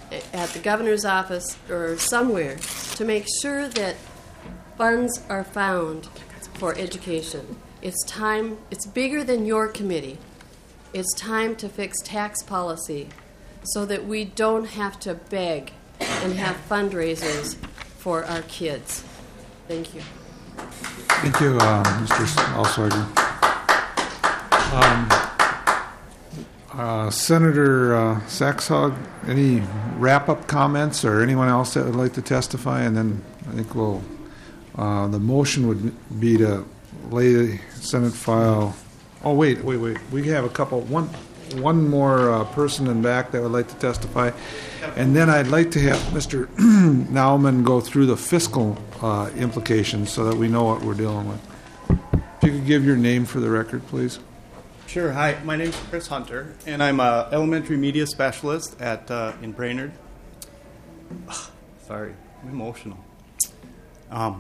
at the governor's office or somewhere to make sure that funds are found for education. It's time, it's bigger than your committee. It's time to fix tax policy so that we don't have to beg and have fundraisers for our kids. Thank you.
Thank you, uh, Mister Alsweiger. Um, uh, Senator uh, Saxhog, any wrap-up comments or anyone else that would like to testify? And then I think we'll, uh, the motion would be to lay Senate file. Oh, wait, wait, wait. We have a couple, one, one more uh, person in back that would like to testify. And then I'd like to have Mister Nauman go through the fiscal uh, implications so that we know what we're dealing with. If you could give your name for the record, please.
Sure. Hi, my name's Chris Hunter, and I'm an elementary media specialist at uh, in Brainerd. Ugh, sorry, I'm emotional. Um,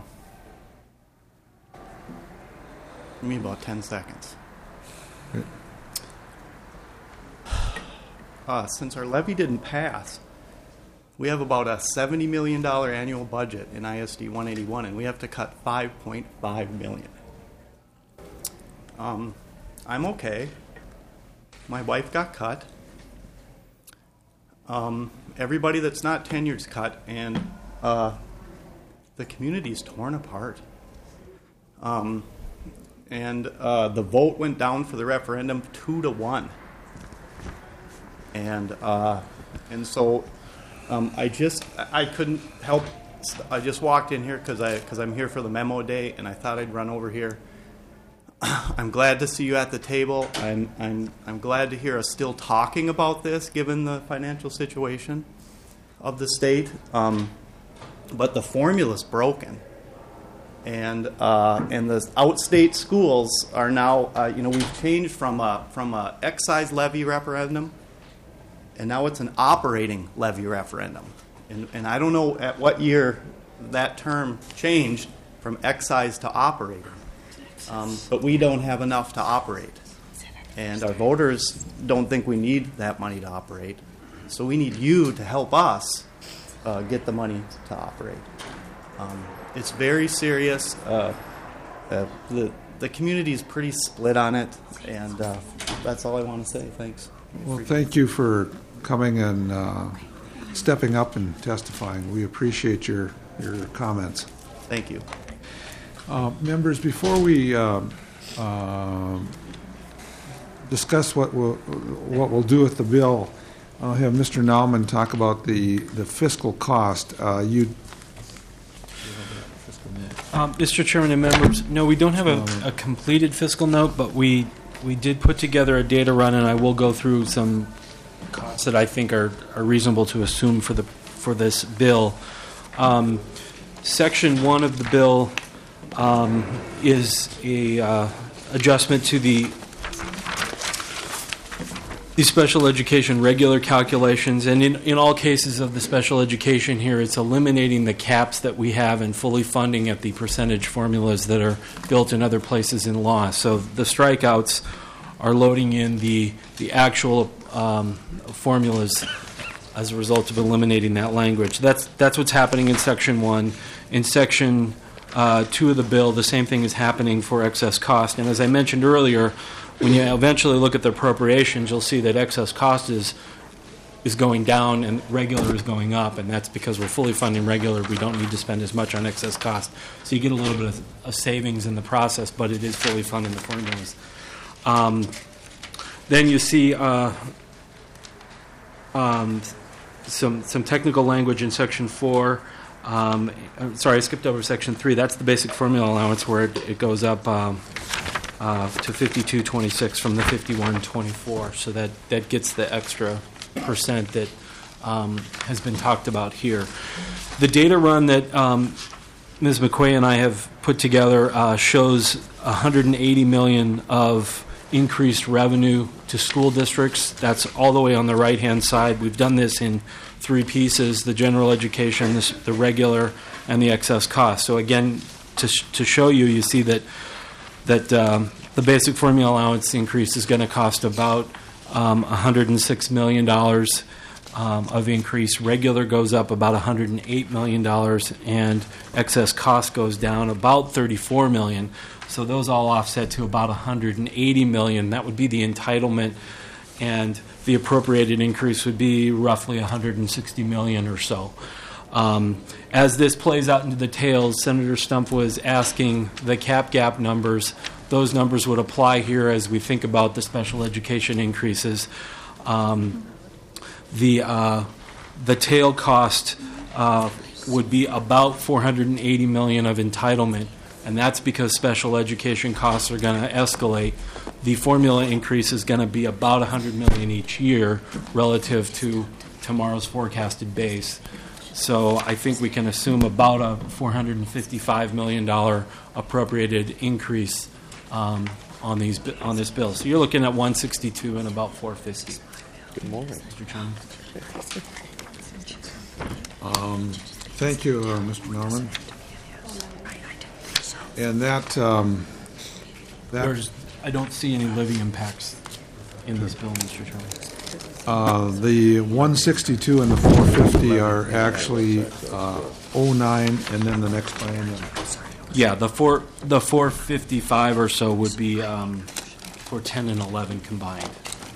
give me about ten seconds. Uh, since our levy didn't pass, we have about a seventy million dollars annual budget in I S D one eighty-one, and we have to cut five point five million dollars. Um, I'm okay. My wife got cut. Um, everybody that's not tenured's cut, and uh, the community's torn apart. Um, and uh, the vote went down for the referendum two to one. And uh, and so um, I just I couldn't help. I just walked in here because I because I'm here for the memo day, and I thought I'd run over here. I'm glad to see you at the table. I'm I'm I'm glad to hear us still talking about this, given the financial situation of the state. Um, but the formula's broken, and uh, and the outstate schools are now. Uh, you know, we've changed from a from a excise levy referendum, and now it's an operating levy referendum. And and I don't know at what year that term changed from excise to operating. Um, but we don't have enough to operate. And our voters don't think we need that money to operate. So we need you to help us uh, get the money to operate. Um, it's very serious. Uh, uh, the, the community is pretty split on it, and uh, that's all I want to say. Thanks.
Well, thank you for coming and uh, stepping up and testifying. We appreciate your, your comments.
Thank you.
Uh, members, before we uh, uh, discuss what we'll, what we'll do with the bill, I'll have Mister Nauman talk about the, the fiscal cost. Uh, you,
um, Mister Chairman and members, no, we don't have a, a completed fiscal note, but we we did put together a data run, and I will go through some costs that I think are, are reasonable to assume for the for this bill. Um, section one of the bill. Um, is a uh, adjustment to the the special education regular calculations, and in, in all cases of the special education here, it's eliminating the caps that we have and fully funding at the percentage formulas that are built in other places in law. So the strikeouts are loading in the the actual um, formulas as a result of eliminating that language. That's that's what's happening in section one. In section Uh, two of the bill, the same thing is happening for excess cost. And as I mentioned earlier, when you eventually look at the appropriations, you'll see that excess cost is is going down and regular is going up, and that's because we're fully funding regular. We don't need to spend as much on excess cost. So you get a little bit of, of savings in the process, but it is fully funding the formulas. Um, then you see uh, um, some some technical language in section four. Um, sorry, I skipped over section three. That's the basic formula allowance where it, it goes up um, uh, to fifty-two twenty-six from the fifty-one twenty-four. So that, that gets the extra percent that um, has been talked about here. The data run that um, Miz McQuay and I have put together uh, shows one hundred eighty million dollars of increased revenue to school districts. That's all the way on the right-hand side. We've done this in three pieces: the general education, this, the regular, and the excess cost. So again, to sh- to show you, you see that that um, the basic formula allowance increase is going to cost about um, one hundred six million dollars. um, of increase. Regular goes up about one hundred eight million dollars, and excess cost goes down about thirty-four million dollars. So those all offset to about one hundred eighty million dollars. That would be the entitlement, and the appropriated increase would be roughly one hundred sixty million dollars or so. Um, as this plays out into the tails, Senator Stump was asking the cap gap numbers. Those numbers would apply here as we think about the special education increases. Um, the uh, the tail cost uh, would be about four hundred eighty million dollars of entitlement, and that's because special education costs are going to escalate. The formula increase is going to be about one hundred million dollars each year relative to tomorrow's forecasted base. So I think we can assume about a four hundred fifty-five million dollars appropriated increase um, on these on this bill. So you're looking at one sixty-two and about four fifty.
Good morning,
Mister Chairman.
Um, thank you, uh, Mister Norman. And that, um, that
There's, I don't see any living impacts in this bill, Mister Chairman.
uh, the one sixty-two and the four fifty are actually uh, oh nine, and then the next biennium.
Yeah, the four the four fifty-five or so would be um, for ten and eleven combined.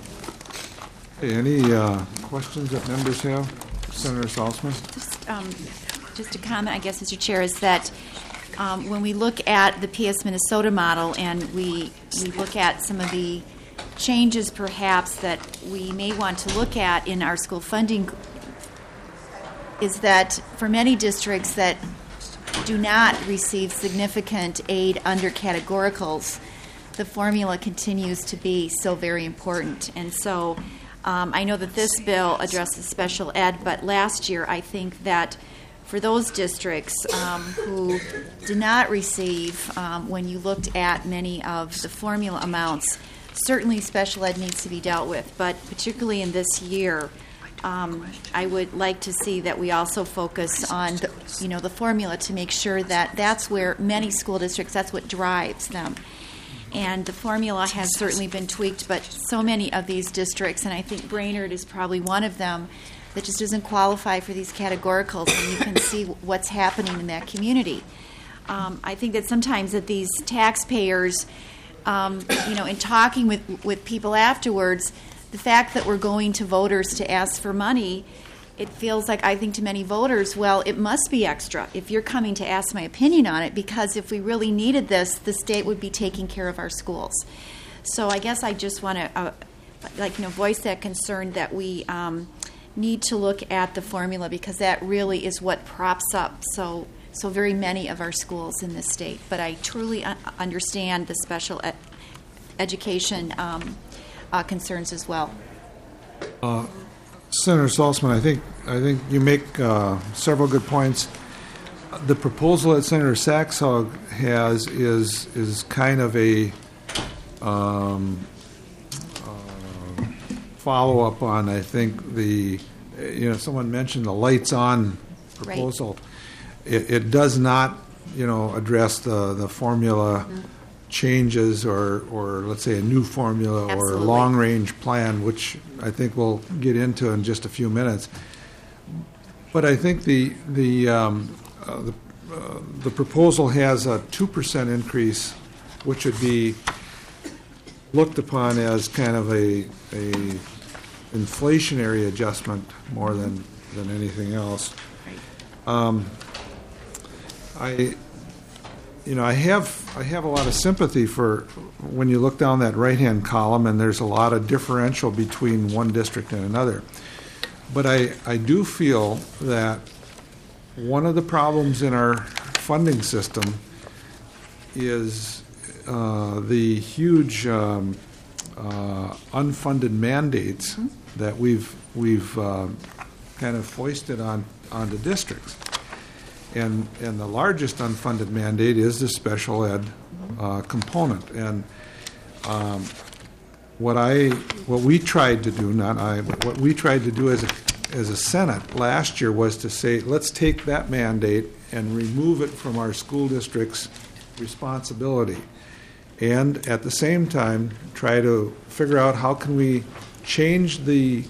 Hey, any uh, questions that members have? Senator Salzman?
Just, um, just a comment, I guess, Mister Chair, is that um, when we look at the P S Minnesota model and we we look at some of the changes perhaps that we may want to look at in our school funding, is that for many districts that do not receive significant aid under categoricals, the formula continues to be so very important. And so um, I know that this bill addresses special ed, but last year I think that for those districts um, who did not receive, um, when you looked at many of the formula amounts, certainly special ed needs to be dealt with, but particularly in this year, um, I would like to see that we also focus on the, you know, the formula to make sure that that's where many school districts, that's what drives them. And the formula has certainly been tweaked, but so many of these districts, and I think Brainerd is probably one of them, that just doesn't qualify for these categoricals, and you can see what's happening in that community. Um, I think that sometimes that these taxpayers, um, you know, in talking with, with people afterwards, the fact that we're going to voters to ask for money, it feels like, I think to many voters, well, it must be extra if you're coming to ask my opinion on it, because if we really needed this, the state would be taking care of our schools. So I guess I just want to, uh, like, you know, voice that concern that we um, need to look at the formula, because that really is what props up so so very many of our schools in this state. But I truly uh, understand the special ed- education um, uh, concerns as well.
Uh, Senator Salzman, I think I think you make uh, several good points. The proposal that Senator Saxhog has is is kind of a um, uh, follow up on, I think, the you know someone mentioned the lights on proposal. Right. It, it does not you know address the the formula mm-hmm. changes or or let's say a new formula Absolutely. Or a long range plan, which I think we'll get into in just a few minutes. But I think the the um, uh, the, uh, the proposal has a two percent increase, which would be looked upon as kind of a a inflationary adjustment more than than anything else. Um, I. You know, I have I have a lot of sympathy for when you look down that right-hand column and there's a lot of differential between one district and another. But I, I do feel that one of the problems in our funding system is uh, the huge um, uh, unfunded mandates mm-hmm. that we've we've uh, kind of foisted on onto districts. And and the largest unfunded mandate is the special ed uh, component. And um, what I what we tried to do, not I, but what we tried to do as a as a Senate last year was to say, let's take that mandate and remove it from our school district's responsibility, and at the same time try to figure out how can we change the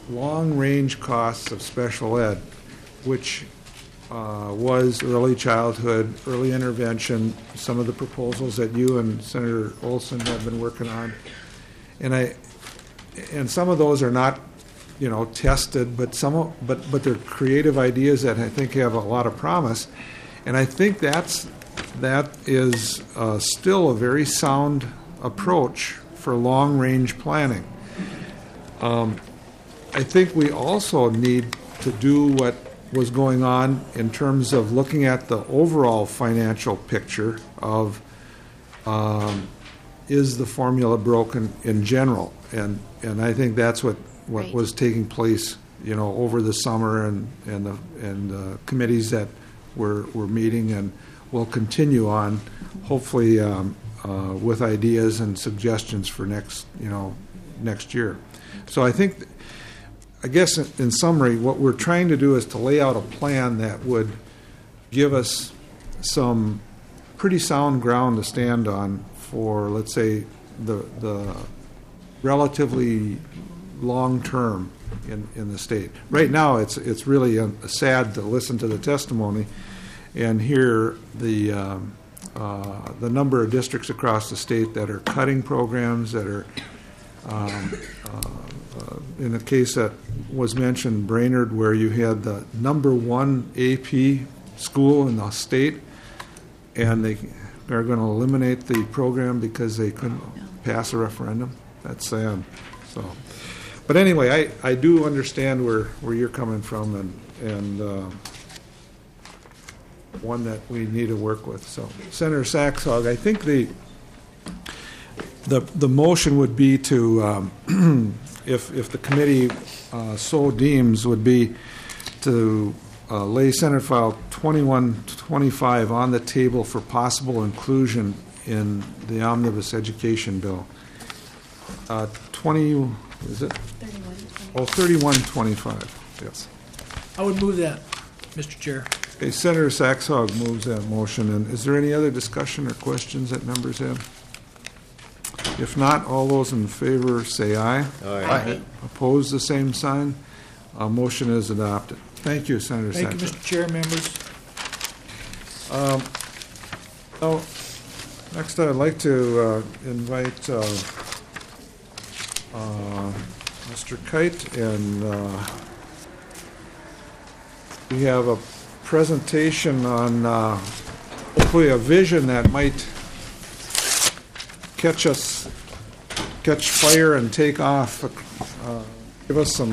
long-range costs of special ed, which uh, was early childhood, early intervention, some of the proposals that you and Senator Olson have been working on. And I, and some of those are not, you know, tested, but some, of, but but they're creative ideas that I think have a lot of promise. And I think that's that is uh, still a very sound approach for long-range planning. Um, I think we also need to do what was going on in terms of looking at the overall financial picture of um, is the formula broken in general, and and I think that's what, what
Right.
was taking place, you know, over the summer, and and the and the committees that were were meeting and will continue on, hopefully um, uh, with ideas and suggestions for next you know next year. So I think. I guess in summary, what we're trying to do is to lay out a plan that would give us some pretty sound ground to stand on for, let's say, the the relatively long term in, in the state. Right now, it's it's really uh, sad to listen to the testimony and hear the um, uh, the number of districts across the state that are cutting programs, that are um, uh, Uh, in the case that was mentioned, Brainerd, where you had the number one A P school in the state, and they are going to eliminate the program because they couldn't pass a referendum. That's sad. So, but anyway, I, I do understand where, where you're coming from, and and uh, one that we need to work with. So, Senator Saxhog, I think the the the motion would be to. Um, If, if the committee uh, so deems, would be to uh, lay Senate File twenty-one twenty-five on the table for possible inclusion in the omnibus education bill. Uh, twenty, is it? thirty-one. Oh, thirty-one twenty-five, yes.
I would move that, Mister Chair.
Okay, Senator Saxhog moves that motion. And is there any other discussion or questions that members have? If not, all those in favor say aye.
Aye.
Aye.
Opposed, the same sign. Uh, motion is adopted. Thank you, Senator
Thank you,
Saxon.
Mister Chair, members.
Um, oh, next, I'd like to uh, invite uh, uh, Mister Kite, and uh, we have a presentation on uh, hopefully a vision that might catch us, catch fire and take off. Uh, give us some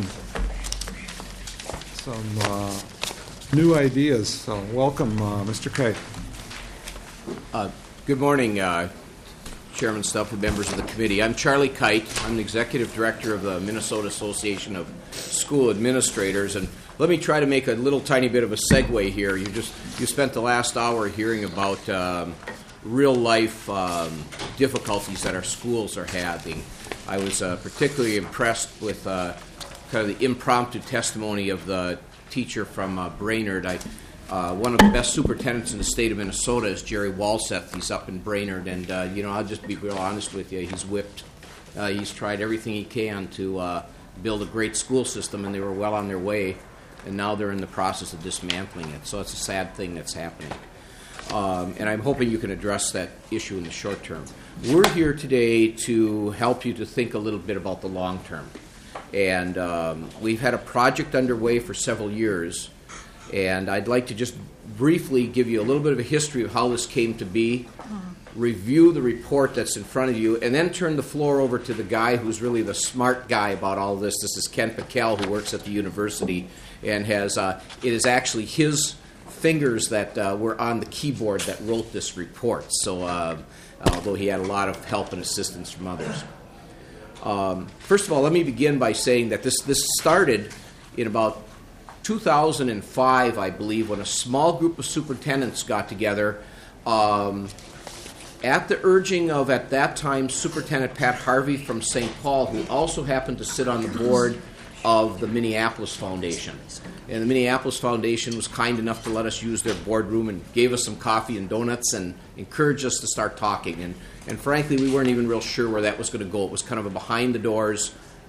some uh, new ideas. So welcome, uh, Mister Kite.
Uh, good morning, uh, Chairman Stuff and members of the committee. I'm Charlie Kite. I'm the Executive Director of the Minnesota Association of School Administrators, and let me try to make a little tiny bit of a segue here. You just you spent the last hour hearing about um, real-life um, difficulties that our schools are having. I was uh, particularly impressed with uh, kind of the impromptu testimony of the teacher from uh, Brainerd. I, uh, one of the best superintendents in the state of Minnesota is Jerry Walseth. He's up in Brainerd, and uh, you know, I'll just be real honest with you. He's whipped. Uh, he's tried everything he can to uh, build a great school system, and they were well on their way, and now they're in the process of dismantling it. So it's a sad thing that's happening. Um, and I'm hoping you can address that issue in the short term. We're here today to help you to think a little bit about the long term. And um, we've had a project underway for several years, and I'd like to just briefly give you a little bit of a history of how this came to be, review the report that's in front of you, and then turn the floor over to the guy who's really the smart guy about all this. This is Ken Pickel, who works at the university, and has uh, it is actually his fingers that uh, were on the keyboard that wrote this report, so uh, although he had a lot of help and assistance from others. Um, first of all, let me begin by saying that this, this started in about two thousand five, I believe, when a small group of superintendents got together um, at the urging of, at that time, Superintendent Pat Harvey from Saint Paul, who also happened to sit on the board of the Minneapolis Foundation. And the Minneapolis Foundation was kind enough to let us use their boardroom and gave us some coffee and donuts and encouraged us to start talking. And, and frankly, we weren't even real sure where that was going to go. It was kind of a behind the doors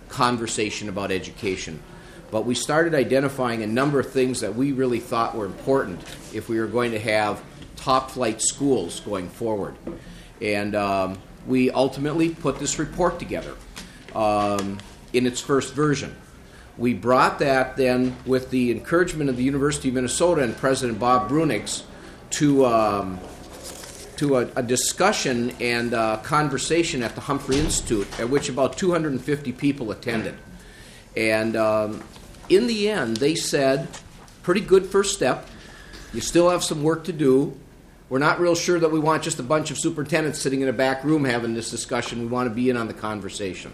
conversation about education. But we started identifying a number of things that we really thought were important if we were going to have top-flight schools going forward. And um, we ultimately put this report together um, in its first version. We brought that then with the encouragement of the University of Minnesota and President Bob Brunigs to um, to a, a discussion and uh, conversation at the Humphrey Institute, at which about two hundred fifty people attended. And um, in the end, they said, pretty good first step. You still have some work to do. We're not real sure that we want just a bunch of superintendents sitting in a back room having this discussion. We want to be in on the conversation.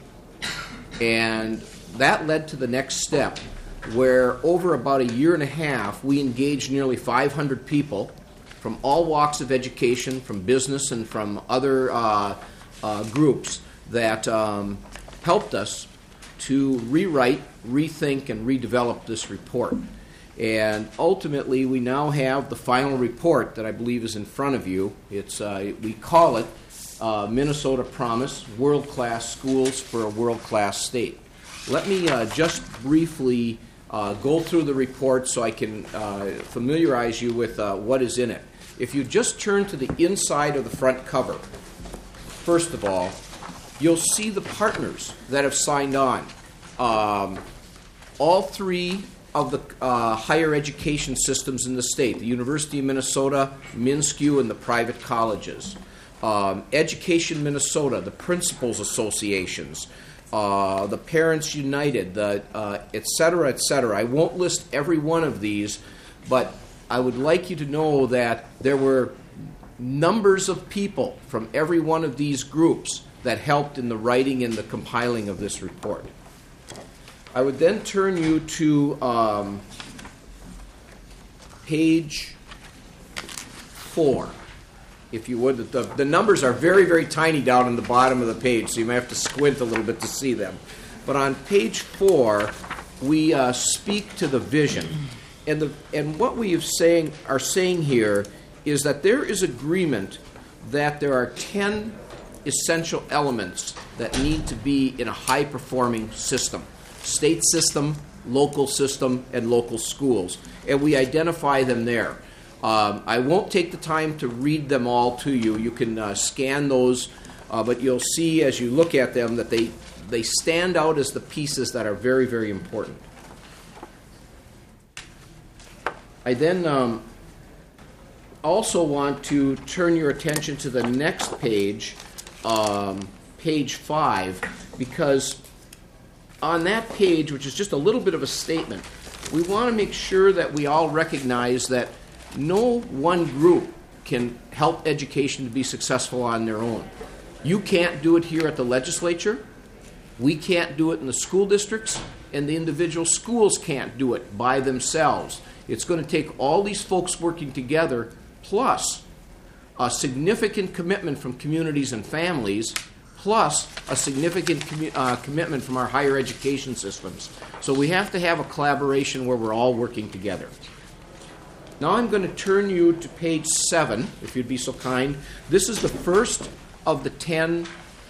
And that led to the next step, where over about a year and a half, we engaged nearly five hundred people from all walks of education, from business and from other uh, uh, groups that um, helped us to rewrite, rethink, and redevelop this report. And ultimately, we now have the final report that I believe is in front of you. It's uh, we call it uh, Minnesota Promise: World-Class Schools for a World-Class State. Let me uh, just briefly uh, go through the report so I can uh, familiarize you with uh, what is in it. If you just turn to the inside of the front cover, first of all, you'll see the partners that have signed on. Um, all three of the uh, higher education systems in the state, the University of Minnesota, MnSCU, and the private colleges. Um, Education Minnesota, the principals associations, uh, the Parents United, the uh, et cetera, et cetera. I won't list every one of these, but I would like you to know that there were numbers of people from every one of these groups that helped in the writing and the compiling of this report. I would then turn you to um, page four, if you would. The, the numbers are very, very tiny down in the bottom of the page, so you may have to squint a little bit to see them. But on page four, we uh, speak to the vision. And, the, and what we have saying, are saying here is that there is agreement that there are ten essential elements that need to be in a high-performing system. State system, local system, and local schools. And we identify them there. Um, I won't take the time to read them all to you. You can uh, scan those, uh, but you'll see as you look at them that they, they stand out as the pieces that are very, very important. I then um, also want to turn your attention to the next page, um, page five, because on that page, which is just a little bit of a statement, we want to make sure that we all recognize that no one group can help education to be successful on their own. You can't do it here at the legislature. We can't do it in the school districts, and the individual schools can't do it by themselves. It's going to take all these folks working together, plus a significant commitment from communities and families, plus a significant commu- uh, commitment from our higher education systems. So we have to have a collaboration where we're all working together. Now I'm going to turn you to page seven, if you'd be so kind. This is the first of the ten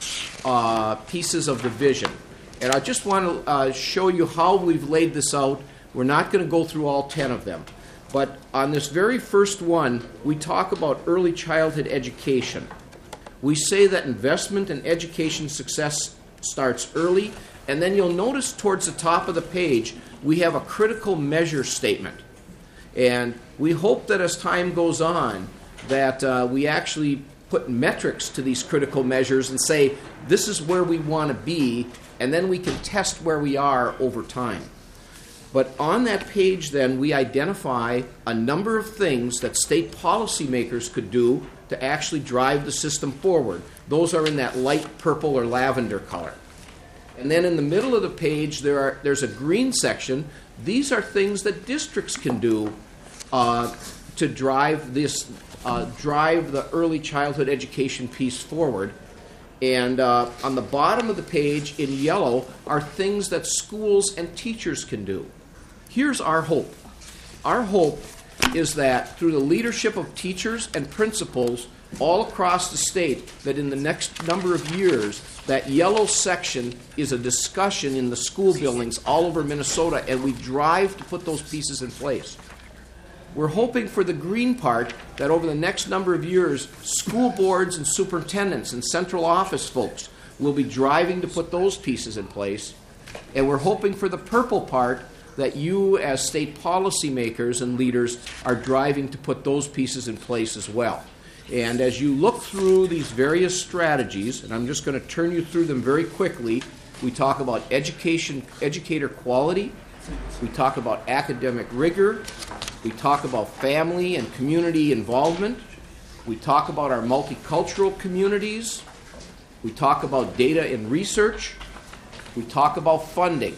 uh, pieces of the vision. And I just want to uh, show you how we've laid this out. We're not going to go through all ten of them. But on this very first one, we talk about early childhood education. We say that investment in education success starts early, and then you'll notice towards the top of the page, we have a critical measure statement. And we hope that as time goes on, that uh, we actually put metrics to these critical measures and say, this is where we want to be, and then we can test where we are over time. But on that page, then, we identify a number of things that state policymakers could do to actually drive the system forward. Those are in that light purple or lavender color. And then in the middle of the page, there are there's a green section. These are things that districts can do uh, to drive this, uh, drive the early childhood education piece forward. And uh, on the bottom of the page, in yellow, are things that schools and teachers can do. Here's our hope. Our hope is that through the leadership of teachers and principals, all across the state that in the next number of years, that yellow section is a discussion in the school buildings all over Minnesota, and we drive to put those pieces in place. We're hoping for the green part that over the next number of years, school boards and superintendents and central office folks will be driving to put those pieces in place. And we're hoping for the purple part that you as state policymakers and leaders are driving to put those pieces in place as well. And as you look through these various strategies, and I'm just going to turn you through them very quickly, we talk about education, educator quality, we talk about academic rigor, we talk about family and community involvement, we talk about our multicultural communities, we talk about data and research, we talk about funding,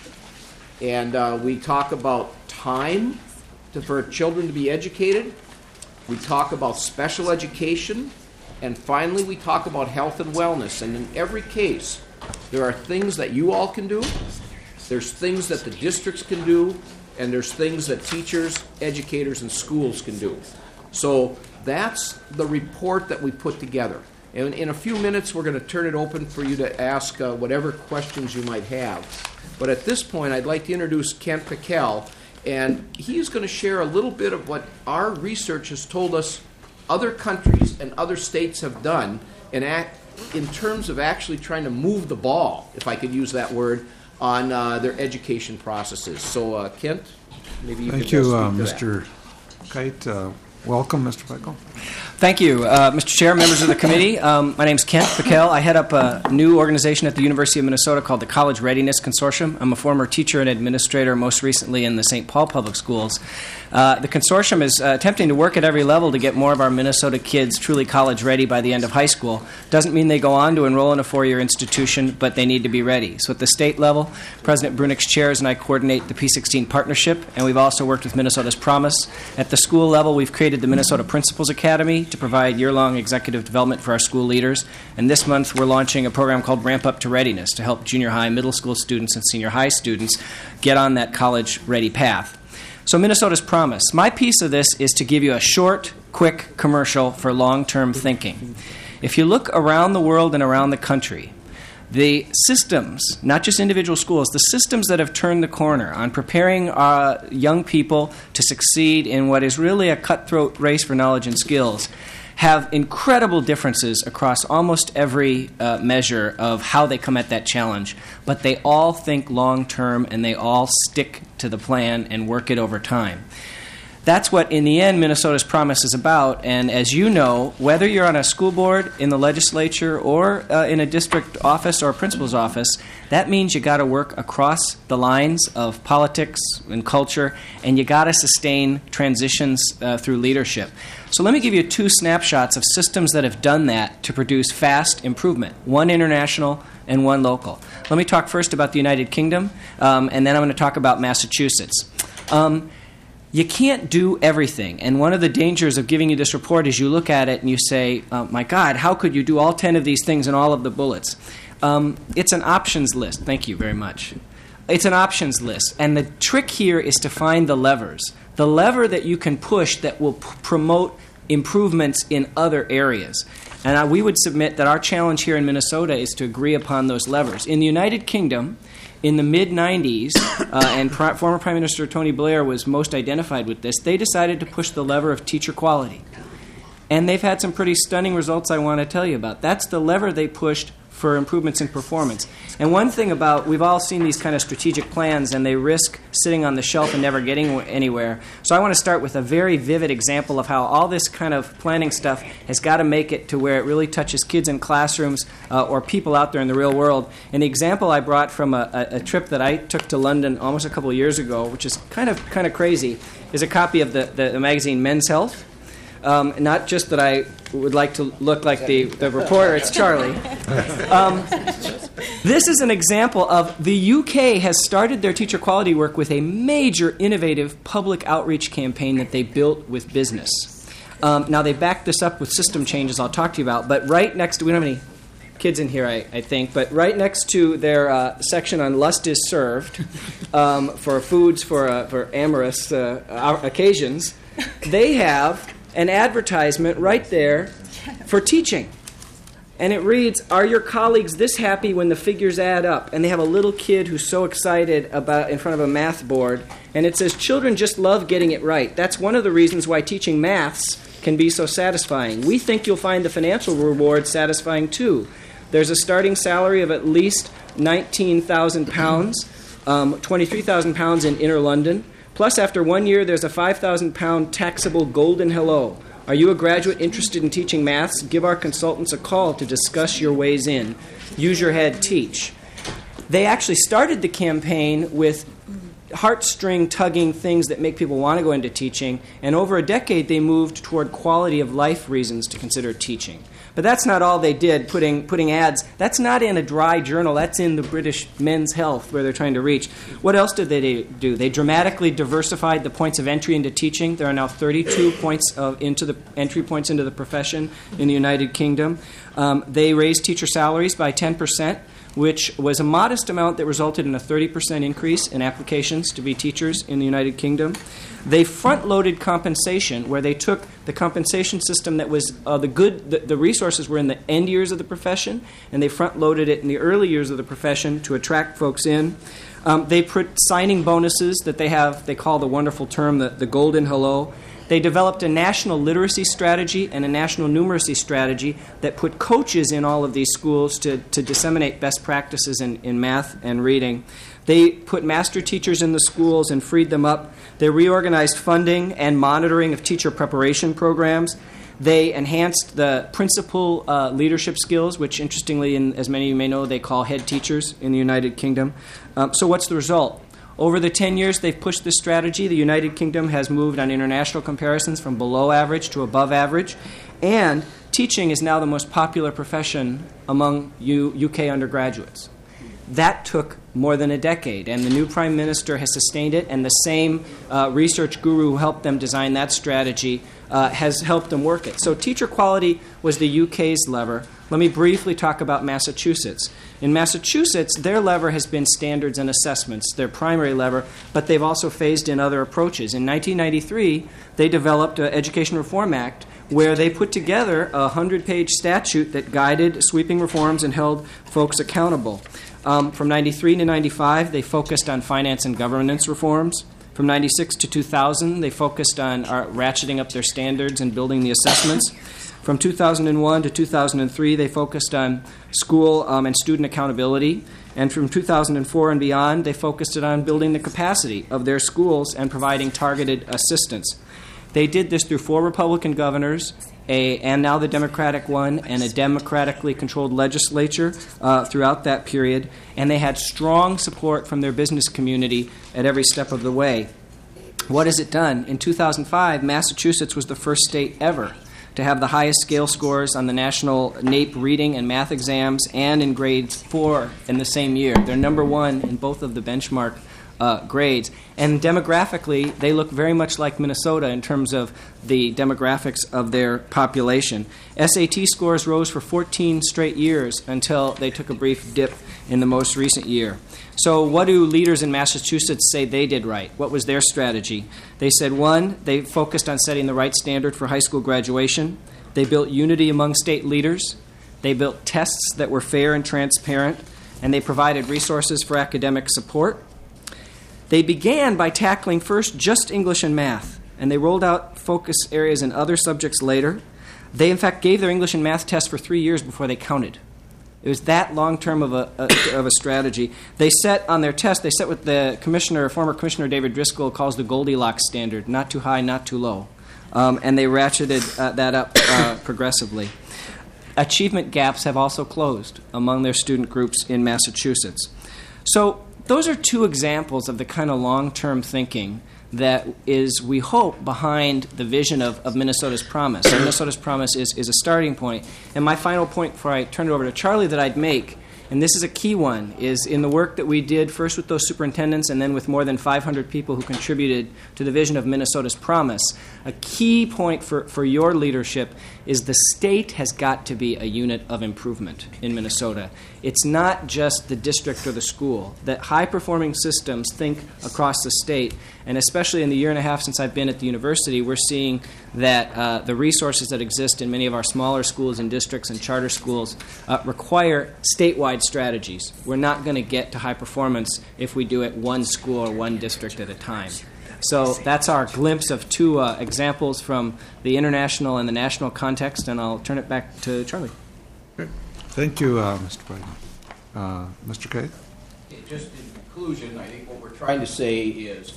and uh, we talk about time to, for children to be educated, we talk about special education, and finally we talk about health and wellness. And in every case, there are things that you all can do, there's things that the districts can do, and there's things that teachers, educators, and schools can do. So that's the report that we put together. And in a few minutes, we're going to turn it open for you to ask uh, whatever questions you might have. But at this point, I'd like to introduce Kent Pickel, and he's going to share a little bit of what our research has told us other countries and other states have done in, act, in terms of actually trying to move the ball, if I could use that word, on uh, their education processes. So, uh, Kent, maybe you
Thank
can
you, uh,
speak to
Mister Kite. Uh, welcome, Mister Pickel.
Thank you, uh, Mister Chair, members of the committee. Um, my name is Kent Pickel. I head up a new organization at the University of Minnesota called the College Readiness Consortium. I'm a former teacher and administrator, most recently in the Saint Paul Public Schools. Uh, the consortium is uh, attempting to work at every level to get more of our Minnesota kids truly college ready by the end of high school. Doesn't mean they go on to enroll in a four-year institution, but they need to be ready. So at the state level, President Brunix chairs and I coordinate the P sixteen partnership, and we've also worked with Minnesota's Promise. At the school level, we've created the Minnesota Principals Academy to provide year-long executive development for our school leaders. And this month, we're launching a program called Ramp Up to Readiness to help junior high, middle school students, and senior high students get on that college-ready path. So Minnesota's Promise. My piece of this is to give you a short, quick commercial for long-term thinking. If you look around the world and around the country, the systems, not just individual schools, the systems that have turned the corner on preparing uh, young people to succeed in what is really a cutthroat race for knowledge and skills have incredible differences across almost every uh, measure of how they come at that challenge. But they all think long-term, and they all stick to the plan and work it over time. That's what, in the end, Minnesota's Promise is about. And as you know, whether you're on a school board, in the legislature, or uh, in a district office or a principal's office, that means you got to work across the lines of politics and culture, and you got to sustain transitions uh, through leadership. So let me give you two snapshots of systems that have done that to produce fast improvement, one international and one local. Let me talk first about the United Kingdom, um, and then I'm going to talk about Massachusetts. Um, You can't do everything. And one of the dangers of giving you this report is you look at it and you say, oh, my God, how could you do all ten of these things and all of the bullets? Um, it's an options list. Thank you very much. It's an options list. And the trick here is to find the levers. The lever that you can push that will p- promote improvements in other areas. And uh, we would submit that our challenge here in Minnesota is to agree upon those levers. In the United Kingdom, in the mid nineties, uh, and pri- former Prime Minister Tony Blair was most identified with this, they decided to push the lever of teacher quality. And they've had some pretty stunning results I want to tell you about. That's the lever they pushed for improvements in performance. And one thing about, we've all seen these kind of strategic plans, and they risk sitting on the shelf and never getting anywhere. So I want to start with a very vivid example of how all this kind of planning stuff has got to make it to where it really touches kids in classrooms uh, or people out there in the real world. And the example I brought from a, a, a trip that I took to London almost a couple of years ago, which is kind of kind of crazy, is a copy of the, the, the magazine Men's Health. Um, not just that I would like to look like the, the reporter, it's Charlie. Um, this is an example of the U K has started their teacher quality work with a major innovative public outreach campaign that they built with business. Um, now, they backed this up with system changes I'll talk to you about, but right next to, we don't have any kids in here, I, I think, but right next to their uh, section on lust is served um, for foods for, uh, for amorous uh, occasions, they have an advertisement right there for teaching. And it reads, "Are your colleagues this happy when the figures add up?" And they have a little kid who's so excited about in front of a math board. And it says, "Children just love getting it right. That's one of the reasons why teaching maths can be so satisfying. We think you'll find the financial reward satisfying too. There's a starting salary of at least nineteen thousand pounds, um, twenty-three thousand pounds in inner London. Plus, after one year, there's a five thousand pound taxable golden hello. Are you a graduate interested in teaching maths? Give our consultants a call to discuss your ways in. Use your head, teach." They actually started the campaign with heartstring-tugging things that make people want to go into teaching, and over a decade they moved toward quality of life reasons to consider teaching. But that's not all they did, putting putting ads. That's not in a dry journal. That's in the British Men's Health, where they're trying to reach. What else did they do? They dramatically diversified the points of entry into teaching. There are now thirty-two points of into the entry points into the profession in the United Kingdom. Um, they raised teacher salaries by ten percent, which was a modest amount that resulted in a thirty percent increase in applications to be teachers in the United Kingdom. They front-loaded compensation, where they took the compensation system that was uh, the good, the, the resources were in the end years of the profession, and they front-loaded it in the early years of the profession to attract folks in. Um, they put signing bonuses that they have, they call the wonderful term the, the golden hello. They developed a national literacy strategy and a national numeracy strategy that put coaches in all of these schools to, to disseminate best practices in, in math and reading. They put master teachers in the schools and freed them up. They reorganized funding and monitoring of teacher preparation programs. They enhanced the principal uh, leadership skills, which interestingly, in, as many of you may know, they call head teachers in the United Kingdom. Um, so what's the result? Over the ten years they've pushed this strategy, the United Kingdom has moved on international comparisons from below average to above average, and teaching is now the most popular profession among U- UK undergraduates. That took more than a decade, and the new Prime Minister has sustained it, and the same uh, research guru who helped them design that strategy uh, has helped them work it. So teacher quality was the U K's lever. Let me briefly talk about Massachusetts. In Massachusetts, their lever has been standards and assessments, their primary lever, but they've also phased in other approaches. In nineteen ninety-three, they developed an Education Reform Act where they put together a hundred-page statute that guided sweeping reforms and held folks accountable. Um, from ninety-three to ninety-five, they focused on finance and governance reforms. From ninety-six to two thousand, they focused on uh, ratcheting up their standards and building the assessments. From two thousand one to two thousand three, they focused on school um, and student accountability. And from two thousand four and beyond, they focused it on building the capacity of their schools and providing targeted assistance. They did this through four Republican governors, a, and now the Democratic one, and a democratically controlled legislature uh, throughout that period. And they had strong support from their business community at every step of the way. What has it done? In two thousand five, Massachusetts was the first state ever to have the highest scale scores on the national NAEP reading and math exams and in grades four in the same year. They're number one in both of the benchmark uh, grades. And demographically, they look very much like Minnesota in terms of the demographics of their population. S A T scores rose for fourteen straight years until they took a brief dip in the most recent year. So what do leaders in Massachusetts say they did right? What was their strategy? They said, one, they focused on setting the right standard for high school graduation. They built unity among state leaders. They built tests that were fair and transparent. And they provided resources for academic support. They began by tackling first just English and math, and they rolled out focus areas in other subjects later. They, in fact, gave their English and math tests for three years before they counted. It was that long-term of a, a of a strategy. They set on their test, they set what the commissioner, former Commissioner David Driscoll calls the Goldilocks standard, not too high, not too low. Um, and they ratcheted uh, that up uh, progressively. Achievement gaps have also closed among their student groups in Massachusetts. So those are two examples of the kind of long-term thinking that is, we hope, behind the vision of, of Minnesota's Promise. And Minnesota's Promise is, is a starting point. And my final point before I turn it over to Charlie that I'd make and this is a key one, is in the work that we did first with those superintendents and then with more than five hundred people who contributed to the vision of Minnesota's promise. A key point for, for your leadership is the state has got to be a unit of improvement in Minnesota. It's not just the district or the school. That high-performing systems think across the state, and especially in the year and a half since I've been at the university, we're seeing that uh, the resources that exist in many of our smaller schools and districts and charter schools uh, require statewide strategies. We're not going to get to high performance if we do it one school or one district at a time. So that's our glimpse of two uh, examples from the international and the national context, and I'll turn it back to Charlie.
Great. Thank you, uh, Mister Biden. Uh, Mister Kay?
Just in conclusion, I think what we're trying to say is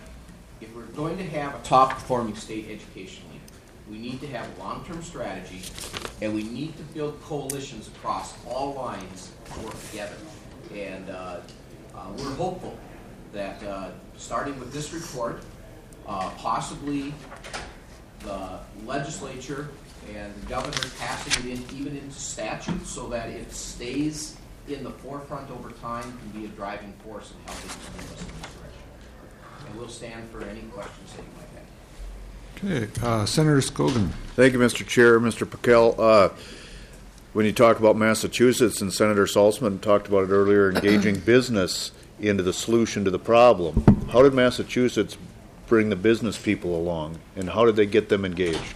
if we're going to have a top-performing state education leader, we need to have a long-term strategy, and we need to build coalitions across all lines to work together. And uh, uh, we're hopeful that uh, starting with this report, uh, possibly the legislature and the governor passing it in, even into statute so that it stays in the forefront over time, can be a driving force in helping to move us in this direction. And we'll stand for any questions that you might have.
Okay. Uh, Senator Skogan.
Thank you, Mister Chair. Mister Packel, uh, when you talk about Massachusetts, and Senator Salzman talked about it earlier, engaging business into the solution to the problem, how did Massachusetts bring the business people along, and how did they get them engaged?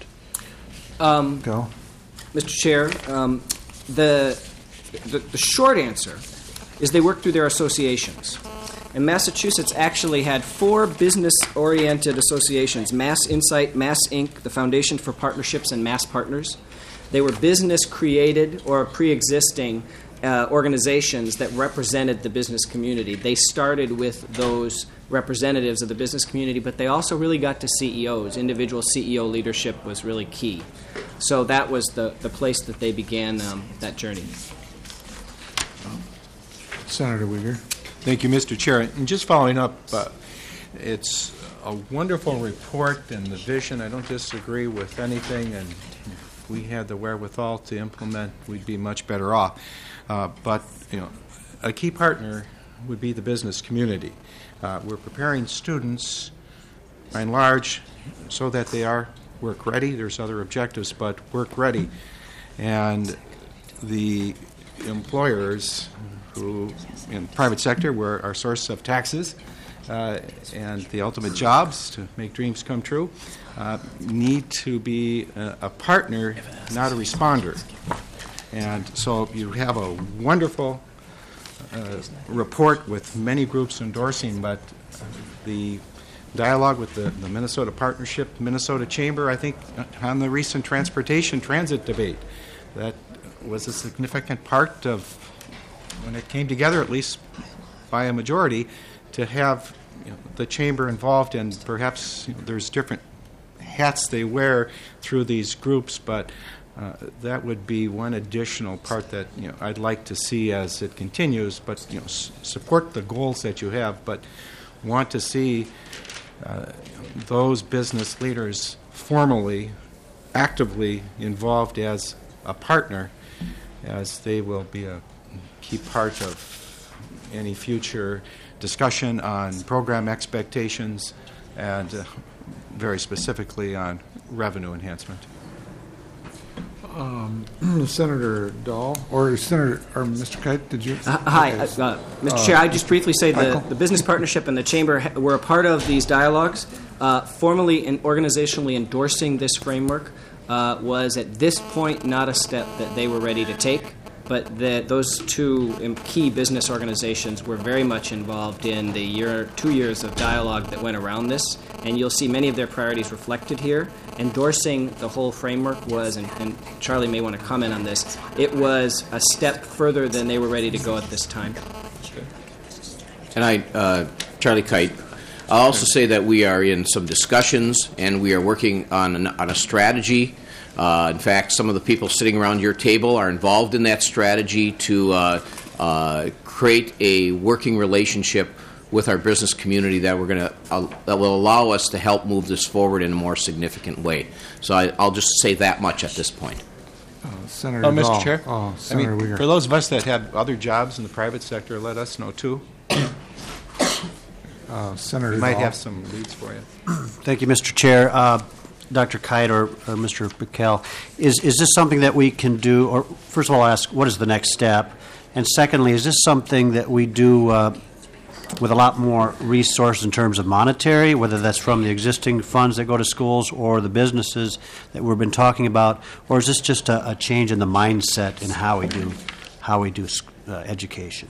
Um,
Go.
Mister Chair, um, the, the the short answer is they worked through their associations. And Massachusetts actually had four business-oriented associations: Mass Insight, Mass Incorporated, the Foundation for Partnerships, and Mass Partners. They were business-created or pre-existing uh, organizations that represented the business community. They started with those representatives of the business community, but they also really got to C E Os. Individual C E O leadership was really key. So that was the, the place that they began um, that journey.
Senator Uyghur.
Thank you, Mister Chair. And just following up, uh, it's a wonderful report and the vision. I don't disagree with anything, and if we had the wherewithal to implement, we'd be much better off. Uh, but, you know, a key partner would be the business community. Uh, we're preparing students, by and large, so that they are work ready. There's other objectives, but work ready. And the employers who, in the private sector, were our source of taxes uh, and the ultimate jobs to make dreams come true, uh, need to be a, a partner, not a responder. And so you have a wonderful uh, report with many groups endorsing, but the dialogue with the, the Minnesota Partnership, Minnesota Chamber, I think, on the recent transportation transit debate, that was a significant part of when it came together, at least by a majority, to have, you know, the chamber involved, and perhaps, you know, there's different hats they wear through these groups, but uh, that would be one additional part that, you know, I'd like to see as it continues. But, you know, s- support the goals that you have, but want to see uh, those business leaders formally, actively involved as a partner, as they will be a key part of any future discussion on program expectations and uh, very specifically on revenue enhancement.
Um, Senator Dahl, or Senator, or Mister Kite, did you?
Uh, hi, uh, uh, Mister Uh, Chair. I just briefly say the, the business partnership and the chamber ha- were a part of these dialogues. Uh, formally and organizationally endorsing this framework uh, was at this point not a step that they were ready to take, but the, those two um, key business organizations were very much involved in the year, two years of dialogue that went around this, and you'll see many of their priorities reflected here. Endorsing the whole framework was, and, and Charlie may want to comment on this, it was a step further than they were ready to go at this time.
And I, uh, Charlie Kite, I'll also say that we are in some discussions and we are working on, an, on a strategy. Uh, in fact, some of the people sitting around your table are involved in that strategy to uh, uh, create a working relationship with our business community that we're going to uh, that will allow us to help move this forward in a more significant way. So I, I'll just say that much at this point.
Senator
Oh, Mister
Dahl.
Chair?
Oh,
I
Senator
mean,
Uyghur.
for those of us that had other jobs in the private sector, let us know too.
Uh, Senator
We might
Dahl.
have some leads for you.
Thank you, Mister Chair. Uh, Doctor Kite or, or Mister Piquel, is, is this something that we can do, or first of all, ask what is the next step? And secondly, is this something that we do uh, with a lot more resources in terms of monetary, whether that's from the existing funds that go to schools or the businesses that we've been talking about, or is this just a, a change in the mindset in how we do, how we do uh, education?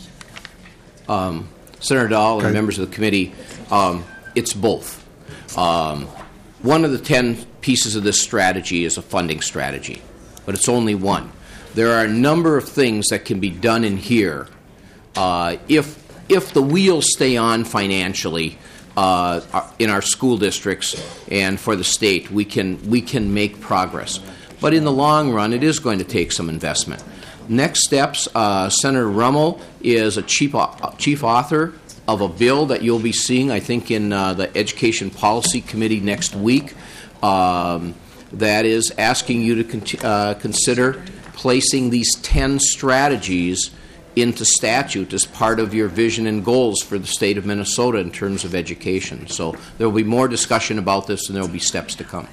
Um, Senator Dahl and
Okay.
members of the committee, um, it's both. Um, one of the ten pieces of this strategy is a funding strategy, but it's only one. There are a number of things that can be done in here uh, if if the wheels stay on financially uh, in our school districts and for the state. We can we can make progress, but in the long run, it is going to take some investment. Next steps, uh, Senator Rummel is a chief, chief author of a bill that you'll be seeing, I think, in uh, the Education Policy Committee next week um, that is asking you to con- uh, consider placing these ten strategies into statute as part of your vision and goals for the state of Minnesota in terms of education. So there will be more discussion about this and there will be steps to come.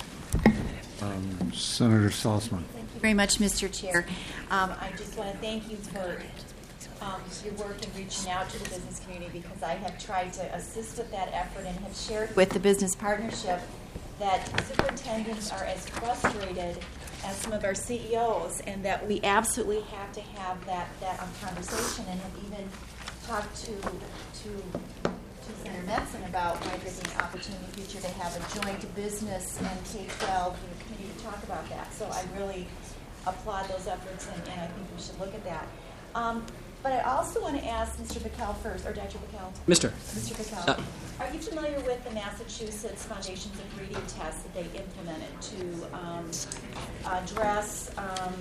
Um, Senator Salzman.
Thank you very much, Mister Chair. Um, I just want to thank you for um, your work in reaching out to the business community, because I have tried to assist with that effort and have shared with the business partnership that superintendents are as frustrated as some of our C E Os, and that we absolutely have to have that, that um, conversation, and have even talked to to to Senator Metzen about why there's an opportunity in the future to have a joint business and K twelve you know, committee to talk about that. So I really applaud those efforts, and, and I think we should look at that. Um, but I also want to ask Mister Piquel first, or Doctor Piquel.
Mister
Mister Piquel.
Uh,
Are you familiar with the Massachusetts Foundations of Reading test that they implemented to um, address, um,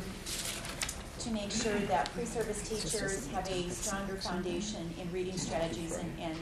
to make sure that pre-service teachers have a stronger foundation in reading strategies and, and